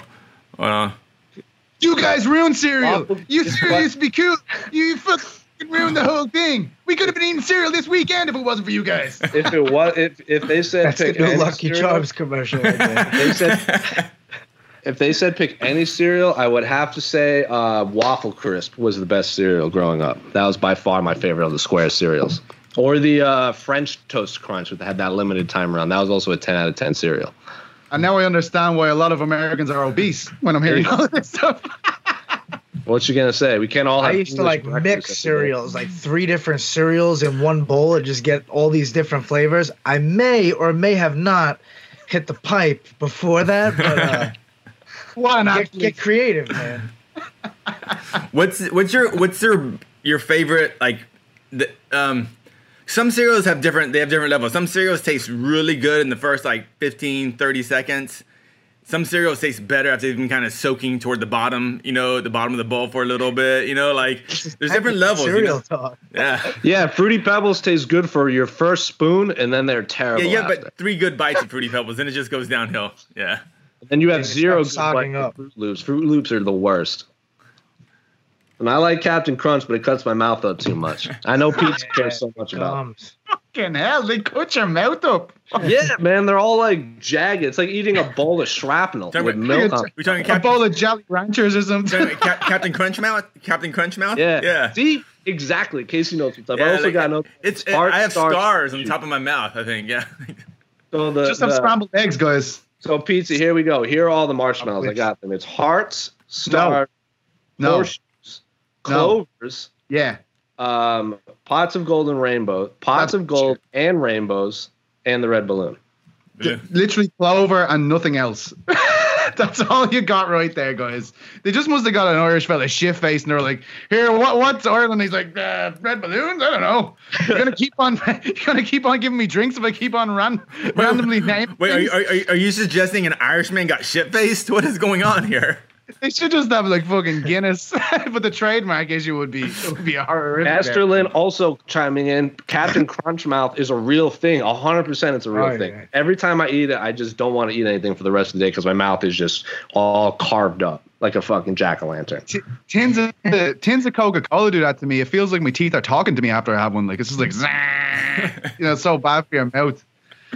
You guys ruined cereal. You cereal used to be cool. You fucking ruined the whole thing. We could have been eating cereal this weekend if it wasn't for you guys. If they said that's pick the any Lucky cereal, Charms commercial. Right if they said pick any cereal, I would have to say Waffle Crisp was the best cereal growing up. That was by far my favorite of the square cereals. Or the French Toast Crunch, which had that limited time run. That was also a 10 out of 10 cereal. And now I understand why a lot of Americans are obese when I'm hearing all this stuff. What you gonna say? We can't all have. I used to like mix cereals, like 3 different cereals in one bowl, and just get all these different flavors. I may or may have not hit the pipe before that, but get creative, man. What's your favorite like some cereals have different levels. Some cereals taste really good in the first like 15, 30 seconds. some cereals taste better after they've been kind of soaking toward the bottom, the bottom of the bowl for a little bit, like there's different levels. Cereal talk. Yeah. Yeah, Fruity Pebbles taste good for your first spoon, and then they're terrible. Yeah, after. but 3 good bites of Fruity Pebbles, then it just goes downhill. Yeah. And you have zero good start sogging bites of up. Fruit Loops. Fruit Loops are the worst. And I like Captain Crunch, but it cuts my mouth up too much. I know Pete cares so much about it. Gums. Fucking hell, they cut your mouth up. Yeah, man, they're all like jagged. It's like eating a bowl of shrapnel Talking with about- milk on. We're talking A bowl of Jolly Ranchers or something. Captain Crunch Mouth? Captain Crunch Mouth? Yeah. Yeah. See, exactly. Casey knows what's up. Yeah, I also like, got no. I have scars on top of my mouth, I think. Yeah. So Just some scrambled eggs, guys. So pizza, here we go. Here are all the marshmallows. I got them. It's hearts, stars, No. horseshoes, clovers, Yeah. pots of gold and rainbow, pots That's of gold and rainbows, and the red balloon. Literally clover and nothing else. That's all you got right there, guys. They just must have got an Irish fella shit faced, and they're like, "Here, what's Ireland?" He's like, "Red balloons? I don't know. You're gonna keep on giving me drinks if I keep on randomly naming." Wait, are you suggesting an Irishman got shit faced? What is going on here? They should just have like fucking Guinness, but the trademark issue would be a horror. Asterlin also chiming in. Captain Crunchmouth is a real thing. 100% it's a real thing. Yeah. Every time I eat it, I just don't want to eat anything for the rest of the day because my mouth is just all carved up like a fucking jack-o'-lantern. Tins of Coca-Cola do that to me. It feels like my teeth are talking to me after I have one. Like it's just like, it's so bad for your mouth.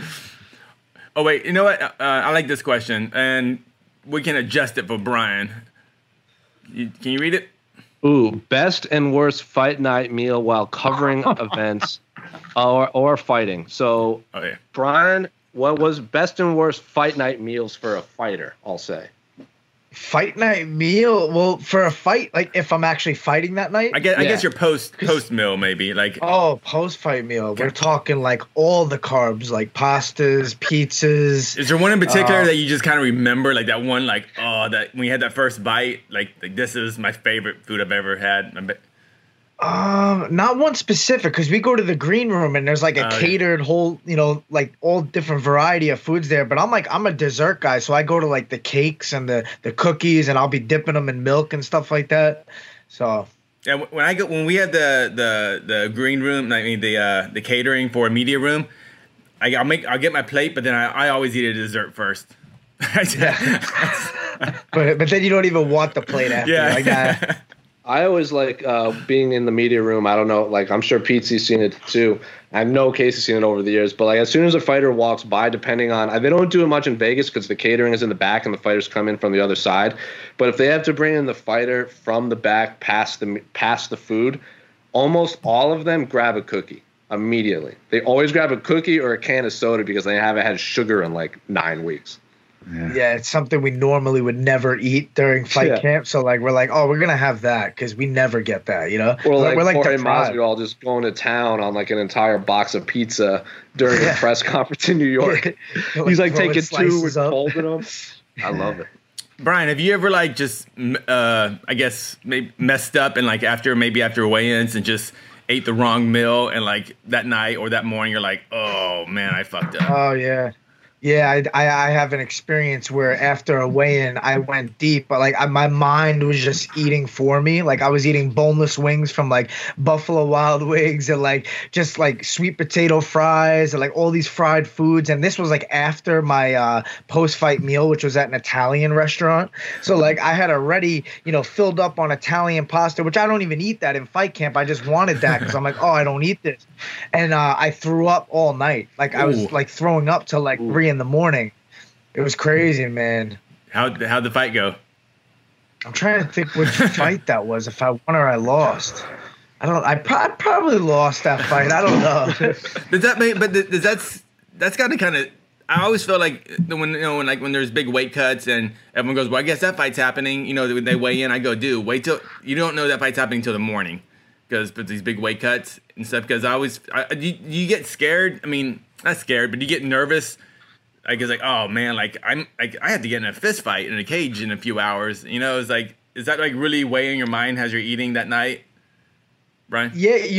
Oh, wait. You know what? I like this question, and we can adjust it for Brian. Can you read it? Ooh, best and worst fight night meal while covering events or fighting. So, Oh, yeah. Brian, what was best and worst fight night meals for a fighter, I'll say? Fight night meal? Well, for a fight, like if I'm actually fighting that night? I guess your post meal maybe. Like, Oh, post-fight meal. We're talking like all the carbs, like pastas, pizzas. is there one in particular that you just kind of remember? Like that one, like, oh, that when you had that first bite, like this is my favorite food I've ever had. Not one specific, because we go to the green room and there's like a yeah. catered whole, like all different variety of foods there. But I'm a dessert guy, so I go to like the cakes and the cookies, and I'll be dipping them in milk and stuff like that. So Yeah, when we had the green room, I mean the catering for a media room, I'll get my plate, but then I always eat a dessert first. but then you don't even want the plate after. Yeah. Like that. I always like being in the media room. I don't know, like I'm sure Pete's seen it too. I know Casey's seen it over the years, but like as soon as a fighter walks by, depending on, they don't do it much in Vegas because the catering is in the back and the fighters come in from the other side. But if they have to bring in the fighter from the back past the food, almost all of them grab a cookie immediately. They always grab a cookie or a can of soda because they haven't had sugar in like 9 weeks. Yeah, it's something we normally would never eat during fight camp. So like we're like, oh, we're gonna have that because we never get that, Or like we're Jorge deprived. Masvidal just going to town on like an entire box of pizza during a press conference in New York. He's like throwing taking 2 slices and up. folding them. I love it. Brian, have you ever like just I guess maybe messed up and like after weigh-ins and just ate the wrong meal and like that night or that morning you're like, oh man, I fucked up. Oh yeah. Yeah, I have an experience where after a weigh-in, I went deep, but like my mind was just eating for me. Like I was eating boneless wings from like Buffalo Wild Wings and like just like sweet potato fries and like all these fried foods. And this was like after my post-fight meal, which was at an Italian restaurant. So like I had already, filled up on Italian pasta, which I don't even eat that in fight camp. I just wanted that because I'm like, oh, I don't eat this. And I threw up all night. Like I was like throwing up till like 3 in the morning. It was crazy, man. How'd the fight go? I'm trying to think which fight that was, if I won or I lost. I probably lost that fight. I don't know. That's got to kind of, I always feel like when there's big weight cuts and everyone goes, well, I guess that fight's happening. They weigh in. I go, dude, wait till you don't know that fight's happening till the morning, because these big weight cuts and stuff. Because you get scared. I mean, not scared, but you get nervous. Like it's like, oh man, like I have to get in a fist fight in a cage in a few hours. It's like, is that like really weighing your mind as you're eating that night, Brian? Yeah,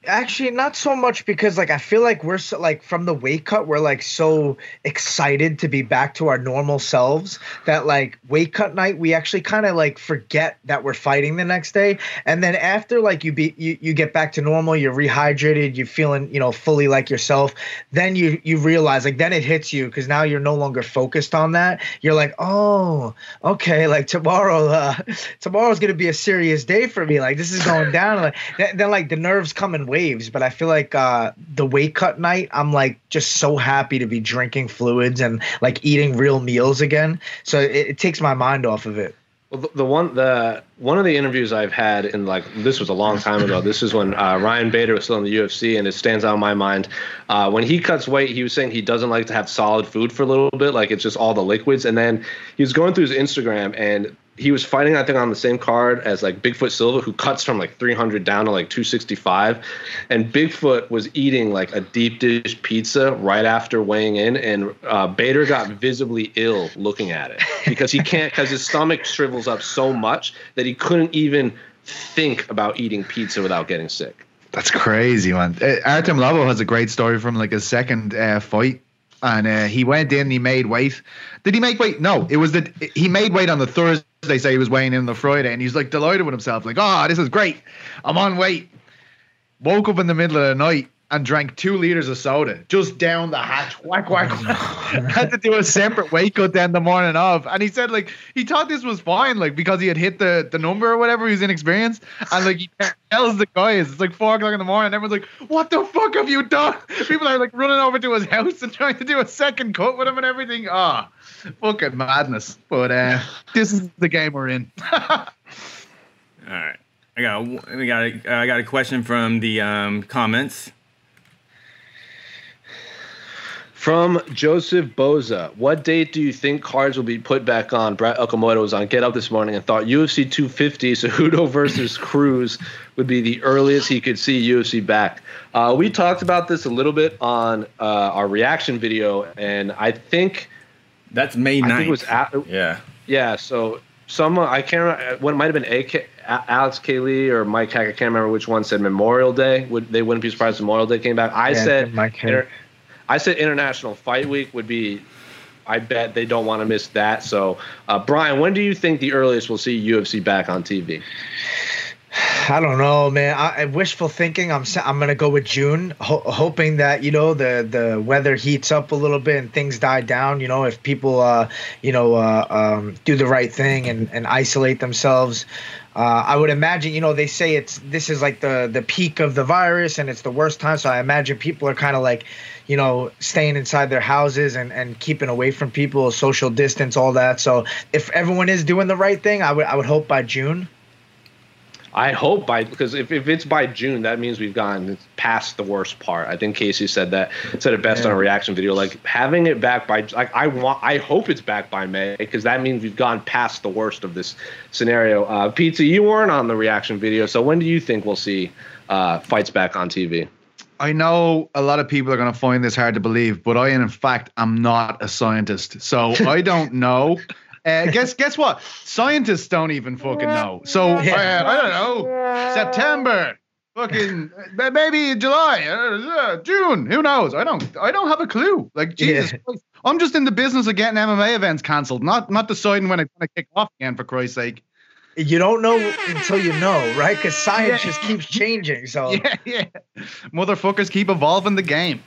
Actually, not so much because like I feel like we're so, like from the weight cut, we're like so excited to be back to our normal selves that like weight cut night, we actually kind of like forget that we're fighting the next day. And then after like you get back to normal, you're rehydrated, you're feeling, fully like yourself. Then you realize like then it hits you because now you're no longer focused on that. You're like, oh, okay, like tomorrow's gonna be a serious day for me. Like this is going down. Like then like the nerves come in waves, but I feel like the weight cut night, I'm like just so happy to be drinking fluids and like eating real meals again. So it takes my mind off of it. Well, one of the interviews I've had in like this was a long time ago. This is when Ryan Bader was still in the UFC, and it stands out in my mind. When he cuts weight, he was saying he doesn't like to have solid food for a little bit, like it's just all the liquids. And then he was going through his Instagram, and he was fighting, I think, on the same card as like Bigfoot Silva, who cuts from like 300 down to like 265. And Bigfoot was eating like a deep dish pizza right after weighing in. And Bader got visibly ill looking at it because his stomach shrivels up so much that he couldn't even think about eating pizza without getting sick. That's crazy, man. Artem Lobov has a great story from like his second fight. And he went in, he made weight. Did he make weight? No, it was that he made weight on the Thursday, so he was weighing in on the Friday, and he's like delighted with himself, like, oh, this is great. I'm on weight. Woke up in the middle of the night and drank 2 liters of soda just down the hatch. Whack, whack, whack. Had to do a separate weight cut then the morning of. And he said, like, he thought this was fine, like, because he had hit the number or whatever. He was inexperienced. And, like, he tells the guys, it's like 4 o'clock in the morning. And everyone's like, what the fuck have you done? People are, like, running over to his house and trying to do a second cut with him and everything. Ah, fucking madness. But this is the game we're in. All right. I got a question from the comments. From Joseph Boza, what date do you think cards will be put back on? Brett Okamoto was on Get Up this morning and thought UFC 250, Cejudo versus Cruz, would be the earliest he could see UFC back. We talked about this a little bit on our reaction video, and I think that's May 9th. I think it was yeah. So someone, I can't remember, what might have been Alex K. Lee or Mike Hack, I can't remember which one, said Memorial Day. They wouldn't be surprised if Memorial Day came back. I said International Fight Week would be, I bet they don't want to miss that. So, Brian, when do you think the earliest we'll see UFC back on TV? I don't know, man. I wishful thinking. I'm gonna go with June, hoping that the weather heats up a little bit and things die down. If people do the right thing and isolate themselves. I would imagine, they say this is like the peak of the virus and it's the worst time. So I imagine people are kind of like, staying inside their houses and keeping away from people, social distance, all that. So if everyone is doing the right thing, I would hope by June. I hope because if it's by June, that means we've gone past the worst part. I think Casey said it best on a reaction video. Like having it back by, like I hope it's back by May because that means we've gone past the worst of this scenario. Pizza, you weren't on the reaction video, so when do you think we'll see fights back on TV? I know a lot of people are going to find this hard to believe, but I, in fact, am not a scientist, so I don't know. Guess what? Scientists don't even fucking know. So I don't know. September, fucking maybe July, June. Who knows? I don't have a clue. Like Jesus Christ, I'm just in the business of getting MMA events cancelled, not deciding when it's going to kick off again. For Christ's sake. You don't know until you know, right? Because science just keeps changing. So motherfuckers keep evolving the game.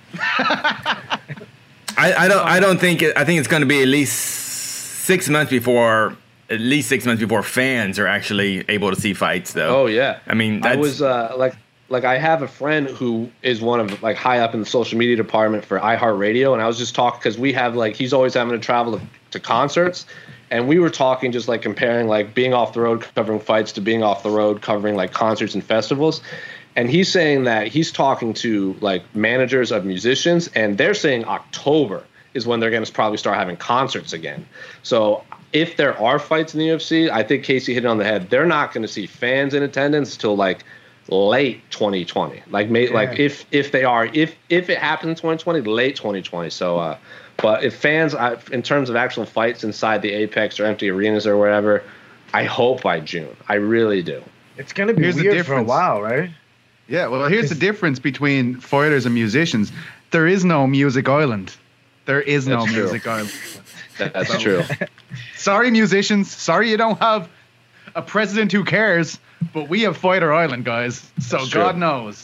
I think it's going to be at least 6 months before fans are actually able to see fights, though. Oh yeah, I mean, I was like I have a friend who is one of like high up in the social media department for iHeartRadio, and I was just talking because we have like he's always having to travel to concerts, and we were talking just like comparing like being off the road covering fights to being off the road covering like concerts and festivals. And he's saying that he's talking to like managers of musicians, and they're saying October is when they're going to probably start having concerts again. So if there are fights in the UFC, I think Casey hit it on the head. They're not going to see fans in attendance till like late 2020. Like if it happens in 2020, late 2020. So, but if fans, in terms of actual fights inside the Apex or empty arenas or wherever, I hope by June. I really do. It's going to be weird for a while, right? Yeah, well, here's the difference between fighters and musicians. There is no Music Island. There is no Music Island. That's true. Sorry, musicians. Sorry you don't have a president who cares, but we have Fighter Island, guys. So God knows.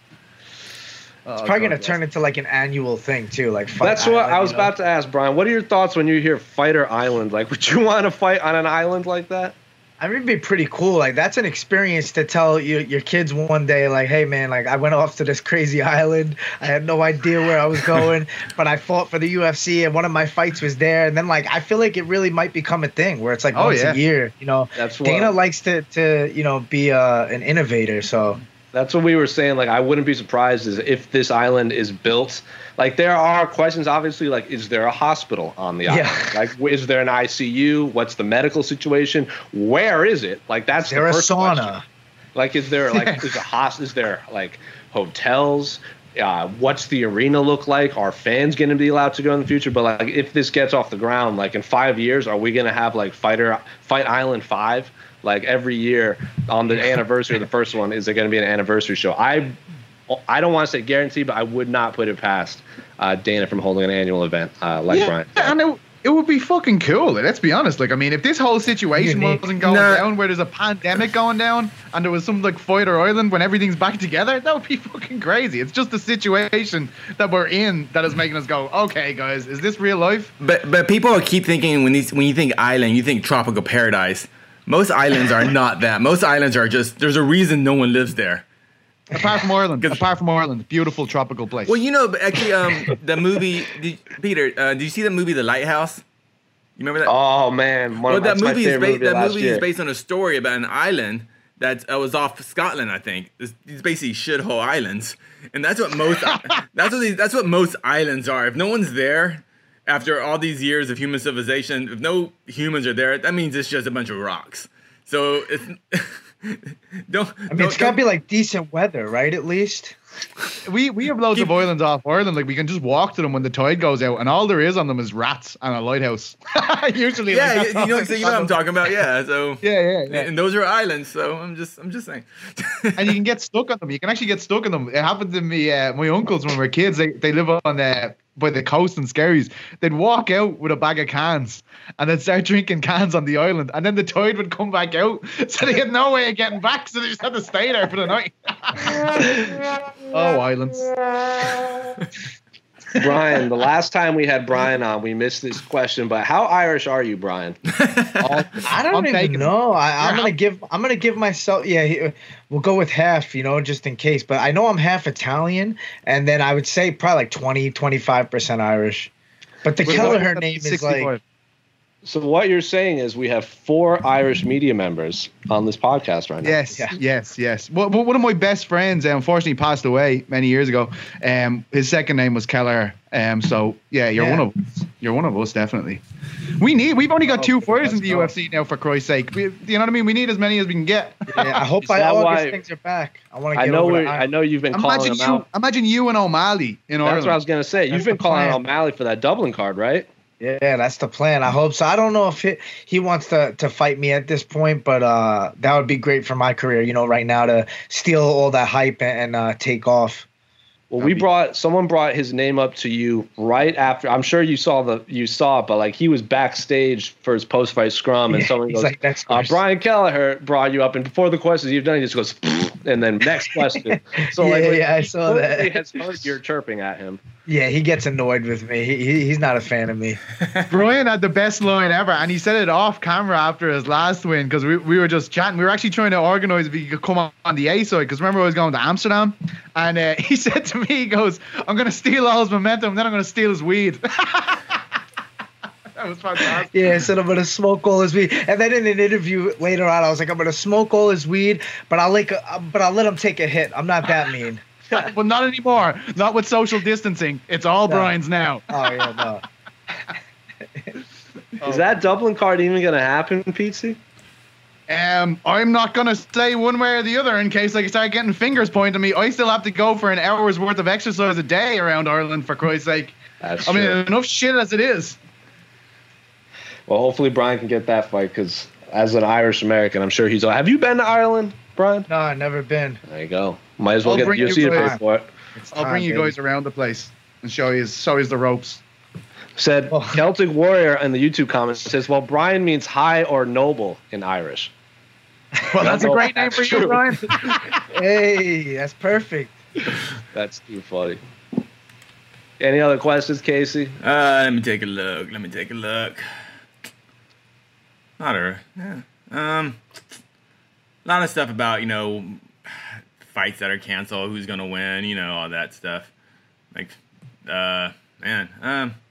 It's probably going to turn into like an annual thing, too. Like That's what I was about to ask, Brian. What are your thoughts when you hear Fighter Island? Like, would you want to fight on an island like that? I mean, it'd be pretty cool. Like, that's an experience to tell your kids one day, like, hey, man, like, I went off to this crazy island. I had no idea where I was going, but I fought for the UFC, and one of my fights was there. And then, like, I feel like it really might become a thing where it's like once a year, you know. Dana likes to you know, be an innovator, so. That's what we were saying. Like, I wouldn't be surprised if this island is built. Like, there are questions, obviously, like, is there a hospital on the island? Like, is there an ICU? What's the medical situation? Where is it? Like, that's the first question. Is there a sauna? Like, is there, like, is there, like, hotels? What's the arena look like? Are fans going to be allowed to go in the future? But, like, if this gets off the ground, like, in 5 years, are we going to have, like, Fight Island 5? Like, every year on the anniversary of the first one, is there going to be an anniversary show? I don't want to say guarantee, but I would not put it past Dana from holding an annual event like Brian. And it would be fucking cool. Let's be honest. Like, I mean, if this whole situation wasn't going down, where there's a pandemic going down, and there was some like Fighter Island when everything's back together, that would be fucking crazy. It's just the situation that we're in that is making us go, okay, guys, is this real life? But people keep thinking when you think island, you think tropical paradise. Most islands are not that. Most islands are just, there's a reason no one lives there. Apart from Ireland, beautiful tropical place. Well, you know, actually, the movie, Peter, did you see the movie The Lighthouse? You remember that? Oh man, that movie is based on a story about an island that was off Scotland, I think. It's basically shithole islands, and that's what most islands are. If no one's there after all these years of human civilization, if no humans are there, that means it's just a bunch of rocks. So it's it's gotta be like decent weather, right? At least we have loads of islands off Ireland. Like, we can just walk to them when the tide goes out, and all there is on them is rats and a lighthouse. Usually, yeah, you know what I'm talking about. Yeah, so yeah. And those are islands. So I'm just saying. And you can get stuck on them. You can actually get stuck on them. It happened to me. My uncles when we were kids. They live on by the coast in Skerries. They'd walk out with a bag of cans and they'd start drinking cans on the island, and then the tide would come back out, so they had no way of getting back, so they just had to stay there for the night. Oh, islands. Brian, the last time we had Brian on, we missed this question, but how Irish are you, Brian? I don't even know. I'm gonna give myself. Yeah, we'll go with half. You know, just in case. But I know I'm half Italian, and then I would say probably like 25% Irish. But the Kelleher name is 65. Like. So what you're saying is we have 4 Irish media members on this podcast right now. Yes. Well, one of my best friends, unfortunately, passed away many years ago. His second name was Kelleher. So yeah, you're one of us. You're one of us, definitely. We've only got 2 fighters in the UFC now, for Christ's sake. You know what I mean? We need as many as we can get. Yeah, I hope by August things are back. I know you've been calling them out. Imagine you and O'Malley in Ireland. That's what I was gonna say. You've been calling O'Malley for that Dublin card, right? Yeah, that's the plan. I hope so. I don't know if he wants to fight me at this point, but that would be great for my career, you know, right now, to steal all that hype and take off. Well, someone brought his name up to you right after. I'm sure you saw it, but like, he was backstage for his post-fight scrum, and someone goes, like, Brian Kelleher brought you up, and before the questions you've done, he just goes, and then next question. So I saw that. He has heard you're chirping at him. Yeah, he gets annoyed with me. He's not a fan of me. Brian had the best line ever, and he said it off camera after his last win, because we were just chatting. We were actually trying to organise if he could come on the A side, because remember I was going to Amsterdam, and he said to me, he goes, I'm going to steal all his momentum, then I'm going to steal his weed. That was fantastic. Yeah, I said I'm going to smoke all his weed. And then in an interview later on, I was like, I'm going to smoke all his weed, but I'll let him take a hit. I'm not that mean. But not anymore. Not with social distancing. It's all Brian's now. Oh, yeah, no. Is that Dublin card even going to happen, Pete? I'm not going to say one way or the other in case I start getting fingers pointed at me. I still have to go for an hour's worth of exercise a day around Ireland, for Christ's sake. That's true. Enough shit as it is. Well, hopefully Brian can get that fight, because as an Irish American, I'm sure have you been to Ireland, Brian? No, I've never been. There you go. Might as well get the UFC to pay for it. I'll bring you guys around the place and show you the ropes. Said Celtic Warrior in the YouTube comments says, well, Brian means high or noble in Irish. Well, that's a great name for you, Brian. Hey, that's perfect. That's too funny. Any other questions, Casey? Let me take a look. Not her. Yeah. A lot of stuff about, fights that are canceled, who's gonna win, all that stuff. Like, man.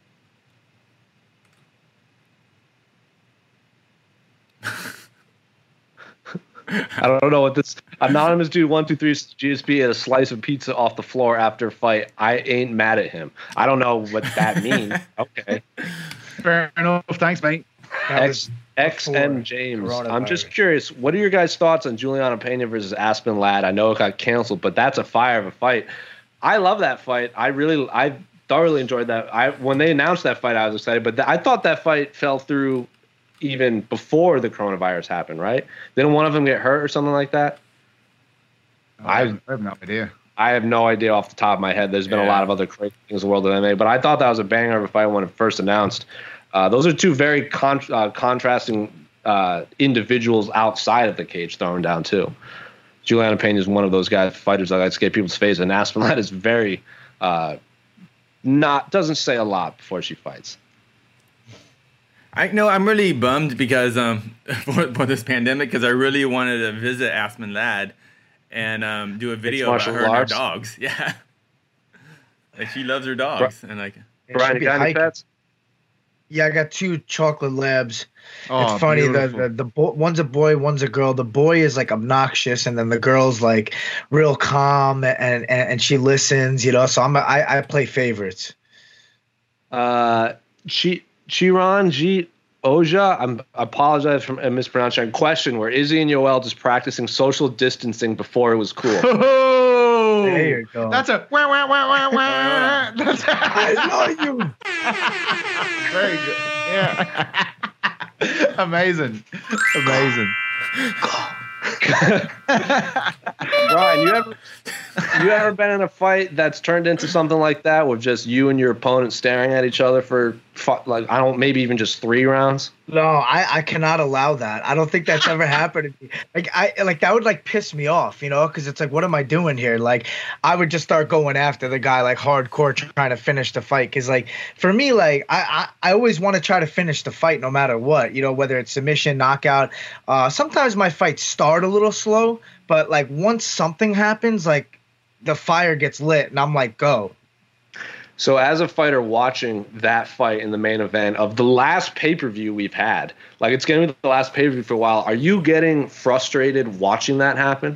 I don't know what this anonymous dude 123 GSP ate a slice of pizza off the floor after a fight. I ain't mad at him. I don't know what that means. Okay. Fair enough. Thanks, mate. XN James. I'm just curious, what are your guys' thoughts on Juliana Pena versus Aspen Ladd? I know it got canceled, but that's a fire of a fight. I love that fight. I thoroughly enjoyed that. When they announced that fight, I was excited, but I thought that fight fell through even before the coronavirus happened, right? Didn't one of them get hurt or something like that? I have no idea. I have no idea off the top of my head. There's been a lot of other crazy things in the world of MMA, but I thought that was a banger of a fight when it first announced. Those are two very contrasting individuals outside of the cage throwing down too. Juliana Pena is one of those fighters that likes to get people's face, and Aspen Ladd is very doesn't say a lot before she fights. I'm really bummed because for this pandemic, because I really wanted to visit Aspen Ladd and do a video about her and her dogs. Yeah, like she loves her dogs and like. Brian, you got any pets? Yeah, I got 2 chocolate labs. It's funny. The one's a boy, one's a girl. The boy is like obnoxious, and then the girl's like real calm and she listens. So I play favorites. Chiron G. Oja, I apologize for mispronouncing. Question: were Izzy and Yoel just practicing social distancing before it was cool? Oh, there you go. That's a wah, wah, wah, wah, wah. That's I know you. Very good. Yeah. Amazing. Brian, you ever been in a fight that's turned into something like that, with just you and your opponent staring at each other for maybe even just 3 rounds? No, I cannot allow that. I don't think that's ever happened to me. That would piss me off, because it's like, what am I doing here? Like, I would just start going after the guy like hardcore, trying to finish the fight. Because for me, I always want to try to finish the fight no matter what. Whether it's submission, knockout. Sometimes my fights start a little slow, but once something happens, the fire gets lit, and I'm like, go. So as a fighter watching that fight in the main event of the last pay-per-view we've had, it's going to be the last pay-per-view for a while, are you getting frustrated watching that happen?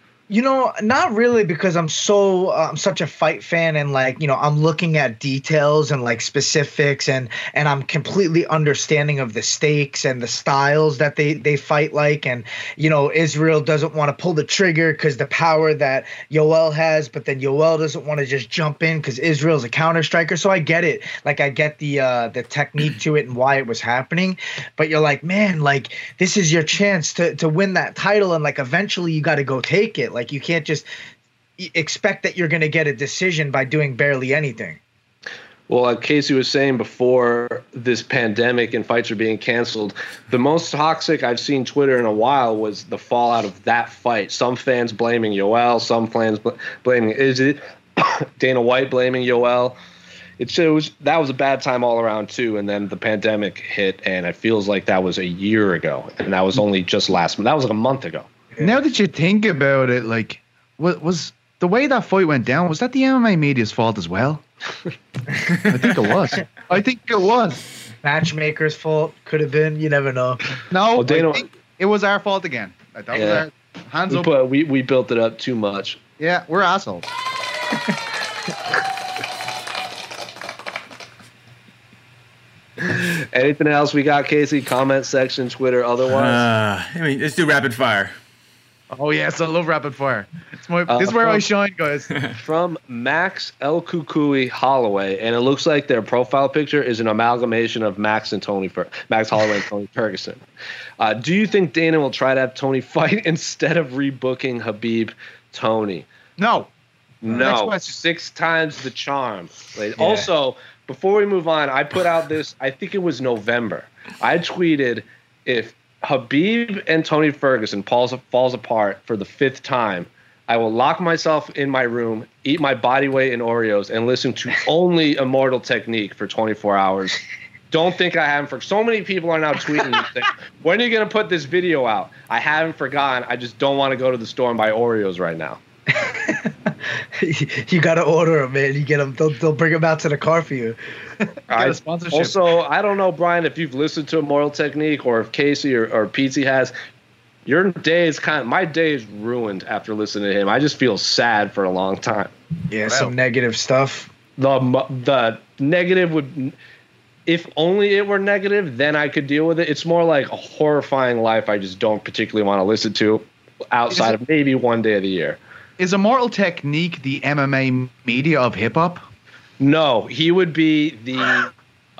Not really, because I'm such a fight fan, and I'm looking at details and specifics, and I'm completely understanding of the stakes and the styles that they fight and Israel doesn't want to pull the trigger because the power that Yoel has, but then Yoel doesn't want to just jump in because Israel's a counter striker. So I get it. I get the technique to it and why it was happening, but you're like, man, this is your chance to win that title, and eventually you got to go take it. You can't just expect that you're going to get a decision by doing barely anything. Well, like Casey was saying before this pandemic and fights are being canceled, the most toxic I've seen Twitter in a while was the fallout of that fight. Some fans blaming Yoel, some fans blaming Izzy, Dana White blaming Yoel. That was a bad time all around too, and then the pandemic hit, and it feels like that was a year ago, and that was only just last month. That was a month ago. Now that you think about it, was the way that fight went down, was that the MMA media's fault as well? I think it was. Matchmaker's fault. Could have been. You never know. No, Dana, I think it was our fault again. That was our hands up. But we built it up too much. Yeah, we're assholes. Anything else we got, Casey? Comment section, Twitter, otherwise? Let's do rapid fire. Oh yes, I love rapid fire. This is where I shine, guys. From Max El Kukui Holloway, and it looks like their profile picture is an amalgamation of Max Holloway and Tony Ferguson. Do you think Dana will try to have Tony fight instead of rebooking Habib Tony? No. No. 6 times the charm. Also, before we move on, I put out this, I think it was November. I tweeted, if Khabib and Tony Ferguson falls apart for the 5th time, I will lock myself in my room, eat my body weight in Oreos, and listen to only Immortal Technique for 24 hours. Don't think I haven't. So many people are now tweeting me saying, when are you going to put this video out? I haven't forgotten. I just don't want to go to the store and buy Oreos right now. You got to order them, man. You get them. They'll bring them out to the car for you. Sponsorship. Also, I don't know, Brian, if you've listened to Immortal Technique or if Casey or Pizzi has. Your day is my day is ruined after listening to him. I just feel sad for a long time. Yeah, some negative stuff. The negative would, if only it were negative, then I could deal with it. It's more like a horrifying life I just don't particularly want to listen to outside of maybe one day of the year. Is Immortal Technique the MMA media of hip hop? No, he would be the.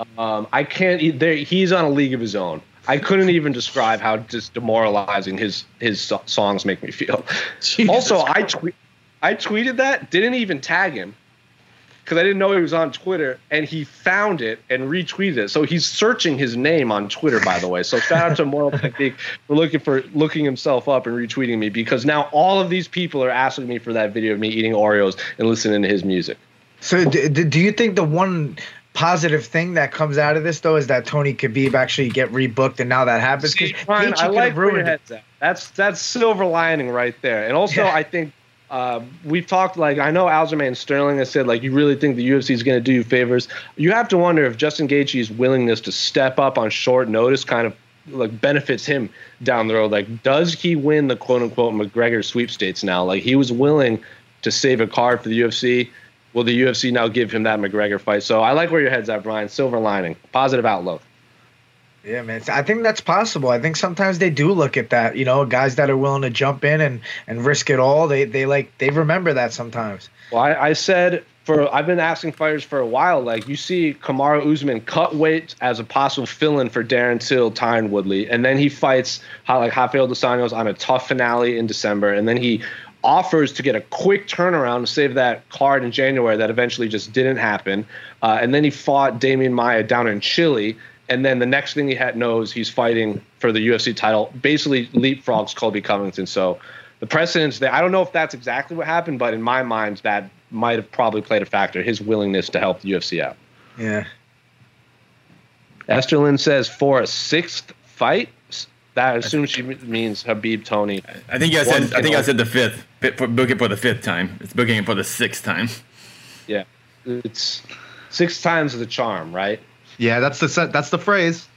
I can't. He's on a league of his own. I couldn't even describe how just demoralizing his songs make me feel. Jesus also, Christ. I tweeted that, didn't even tag him because I didn't know he was on Twitter, and he found it and retweeted it. So he's searching his name on Twitter, by the way. So shout out to Immortal Technique for looking himself up and retweeting me, because now all of these people are asking me for that video of me eating Oreos and listening to his music. So do you think the one positive thing that comes out of this, though, is that Tony Khabib actually get rebooked, and now that happens? See, Brian, I like where your head's at. That's silver lining right there. And also, I think we've talked, I know Aljamain Sterling has said, you really think the UFC is going to do you favors. You have to wonder if Justin Gaethje's willingness to step up on short notice kind of benefits him down the road. Does he win the quote-unquote McGregor sweepstakes now? He was willing to save a card for the UFC. Will the UFC now give him that McGregor fight? So I like where your head's at, Brian. Silver lining, positive outlook. Yeah, man. I think that's possible. I think sometimes they do look at that. Guys that are willing to jump in and risk it all. They remember that sometimes. Well, I said I've been asking fighters for a while. You see Kamaru Usman cut weight as a possible fill-in for Darren Till, Tyron Woodley, and then he fights Rafael dos Anjos on a tough finale in December, and then he offers to get a quick turnaround to save that card in January that eventually just didn't happen. And then he fought Damian Maia down in Chile. And then the next thing he knows, he's fighting for the UFC title, basically leapfrogs Colby Covington. So the precedence there, I don't know if that's exactly what happened, but in my mind, that might have probably played a factor, his willingness to help the UFC out. Yeah. Esther Lynn says, for a 6th fight? That assumes she means Khabib Tony. I think I said the 5th. Book it for the 5th time. It's booking it for the 6th time. Yeah, it's 6 times the charm, right? Yeah, that's the phrase.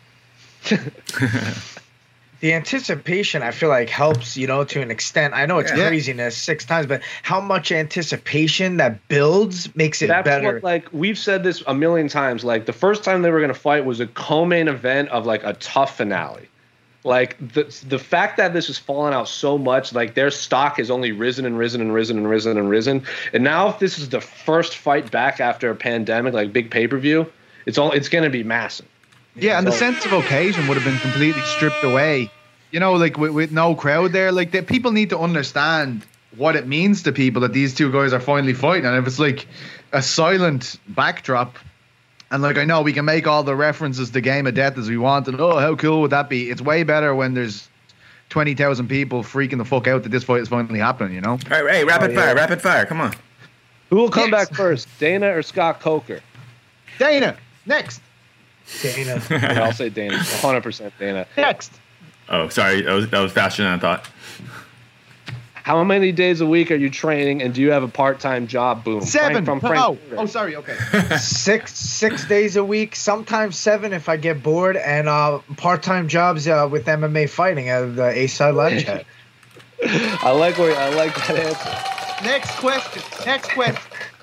The anticipation, I feel helps, to an extent. I know it's craziness 6 times, but how much anticipation that builds makes it better. What, we've said this a million times. The first time they were going to fight was a co-main event of a tough finale. The fact that this has fallen out so much, their stock has only risen and risen and risen and risen and risen. And now if this is the first fight back after a pandemic, big pay-per-view, it's going to be massive. Yeah, and the sense of occasion would have been completely stripped away. With no crowd there, people need to understand what it means to people that these two guys are finally fighting. And if it's a silent backdrop, and I know we can make all the references to Game of Death as we want, and how cool would that be? It's way better when there's 20,000 people freaking the fuck out that this fight is finally happening, All right, hey, rapid fire, come on. Who will come back first, Dana or Scott Coker? Dana, next. Dana. Yeah, I'll say Dana, 100% Dana. Next. Oh, sorry, that was faster than I thought. How many days a week are you training, and do you have a part-time job? Boom. 7. Frank. Sorry. Okay. 6 days a week, sometimes 7 if I get bored, and part-time jobs with MMA fighting at the A-Side Live Chat. I like that answer. Next question.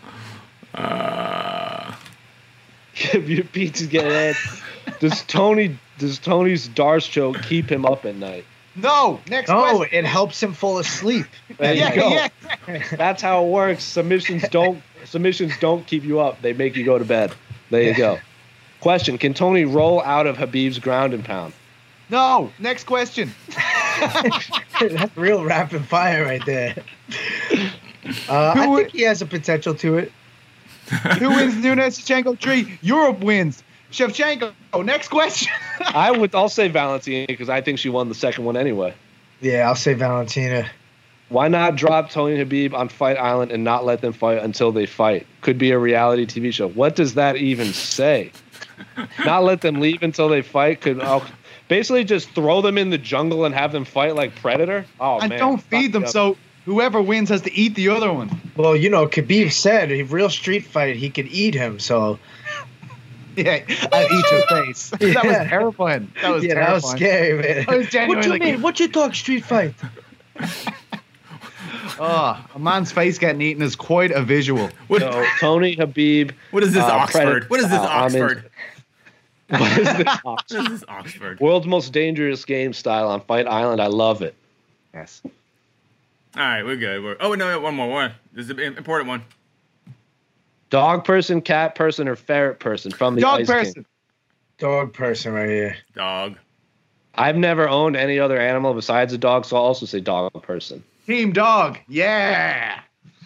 Give your pizza get it. Does Tony's Darce choke keep him up at night? No. Next question. No, it helps him fall asleep. There you go. Yeah. That's how it works. Submissions don't keep you up. They make you go to bed. There you go. Question: can Tony roll out of Khabib's ground and pound? No. Next question. That's real rapid fire right there. I think he has a potential to it. Who wins Nunes Shevchenko 3? Europe wins. Shevchenko. Next question. I'll say Valentina because I think she won the second one anyway. Yeah, I'll say Valentina. Why not drop Tony Habib on Fight Island and not let them fight until they fight? Could be a reality TV show. What does that even say? Not let them leave until they fight? Basically just throw them in the jungle and have them fight like Predator? Oh, and man. don't feed them, so whoever wins has to eat the other one. Well, Khabib said a real street fight, he could eat him, so... Yeah, I'll eat your face. Yeah. That was terrifying. That was scary, man. What you mean? What you talk street fight? Oh, a man's face getting eaten is quite a visual. So, Tony Habib. What is this, Oxford? What is this, Oxford? What is this, Oxford? What is this, Oxford? World's most dangerous game style on Fight Island. I love it. Yes. All right, we're good. No, one more. This is an important one. Dog person, cat person, or ferret person from the Dog Ice person. King? Dog person right here. Dog. I've never owned any other animal besides a dog, so I'll also say dog person. Team dog. Yeah.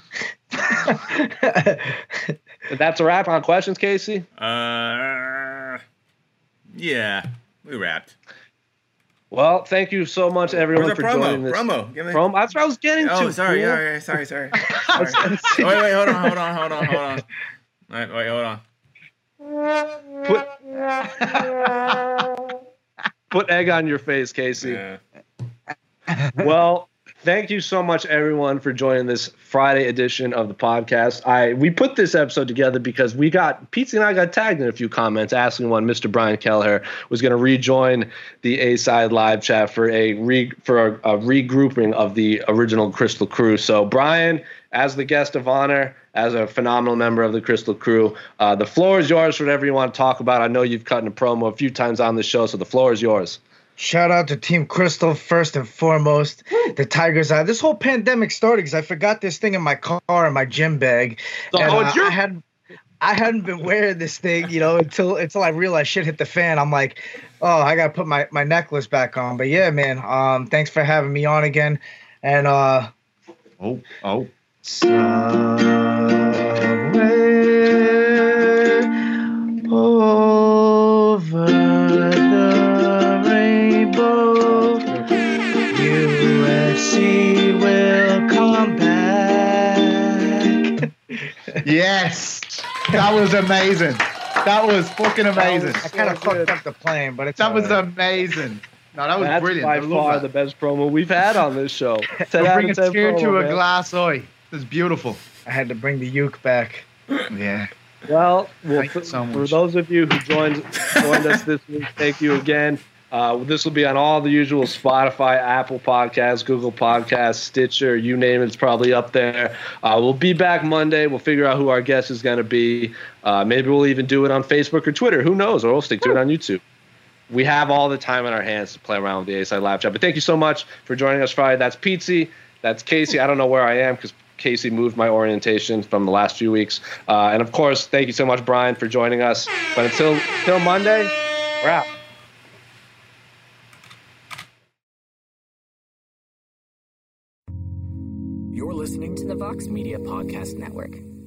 That's a wrap on questions, Casey? Yeah, we wrapped. Well, thank you so much, everyone, Where's for our joining this. promo. Promo. That's what I was getting to. Oh, sorry. Fool. Yeah, sorry. Sorry. Wait, hold on. All right, wait, hold on. Put egg on your face, Casey. Yeah. Well, thank you so much, everyone, for joining this Friday edition of the podcast. We put this episode together because Pete and I got tagged in a few comments asking when Mr. Brian Kelleher was going to rejoin the A-Side live chat for a regrouping of the original Crystal Crew. So, Brian, as the guest of honor, as a phenomenal member of the Crystal Crew, the floor is yours for whatever you want to talk about. I know you've cut in a promo a few times on the show, so the floor is yours. Shout out to Team Crystal first and foremost. The Tiger's Eye. This whole pandemic started because I forgot this thing in my car in my gym bag. So, and, I hadn't been wearing this thing, until I realized shit hit the fan. I'm like, oh, I gotta put my necklace back on. But yeah, man. Thanks for having me on again. And somewhere over the rainbow, USC will come back. Yes. That was amazing. That was fucking amazing. I kind of fucked up the plane, but that was amazing. No, that was That's brilliant. by far the best promo we've had on this show. Bring a tear to a glass eye. It's beautiful. I had to bring the uke back. Yeah. Well, so for those of you who joined us this week, thank you again. This will be on all the usual Spotify, Apple Podcasts, Google Podcasts, Stitcher, you name it, it's probably up there. We'll be back Monday. We'll figure out who our guest is going to be. Maybe we'll even do it on Facebook or Twitter. Who knows? Or we'll stick to it on YouTube. We have all the time in our hands to play around with the A-Side Live Chat. But thank you so much for joining us Friday. That's Pete. That's Casey. I don't know where I am because Casey moved my orientation from the last few weeks. And, of course, thank you so much, Brian, for joining us. But until Monday, we're out. You're listening to the Vox Media Podcast Network.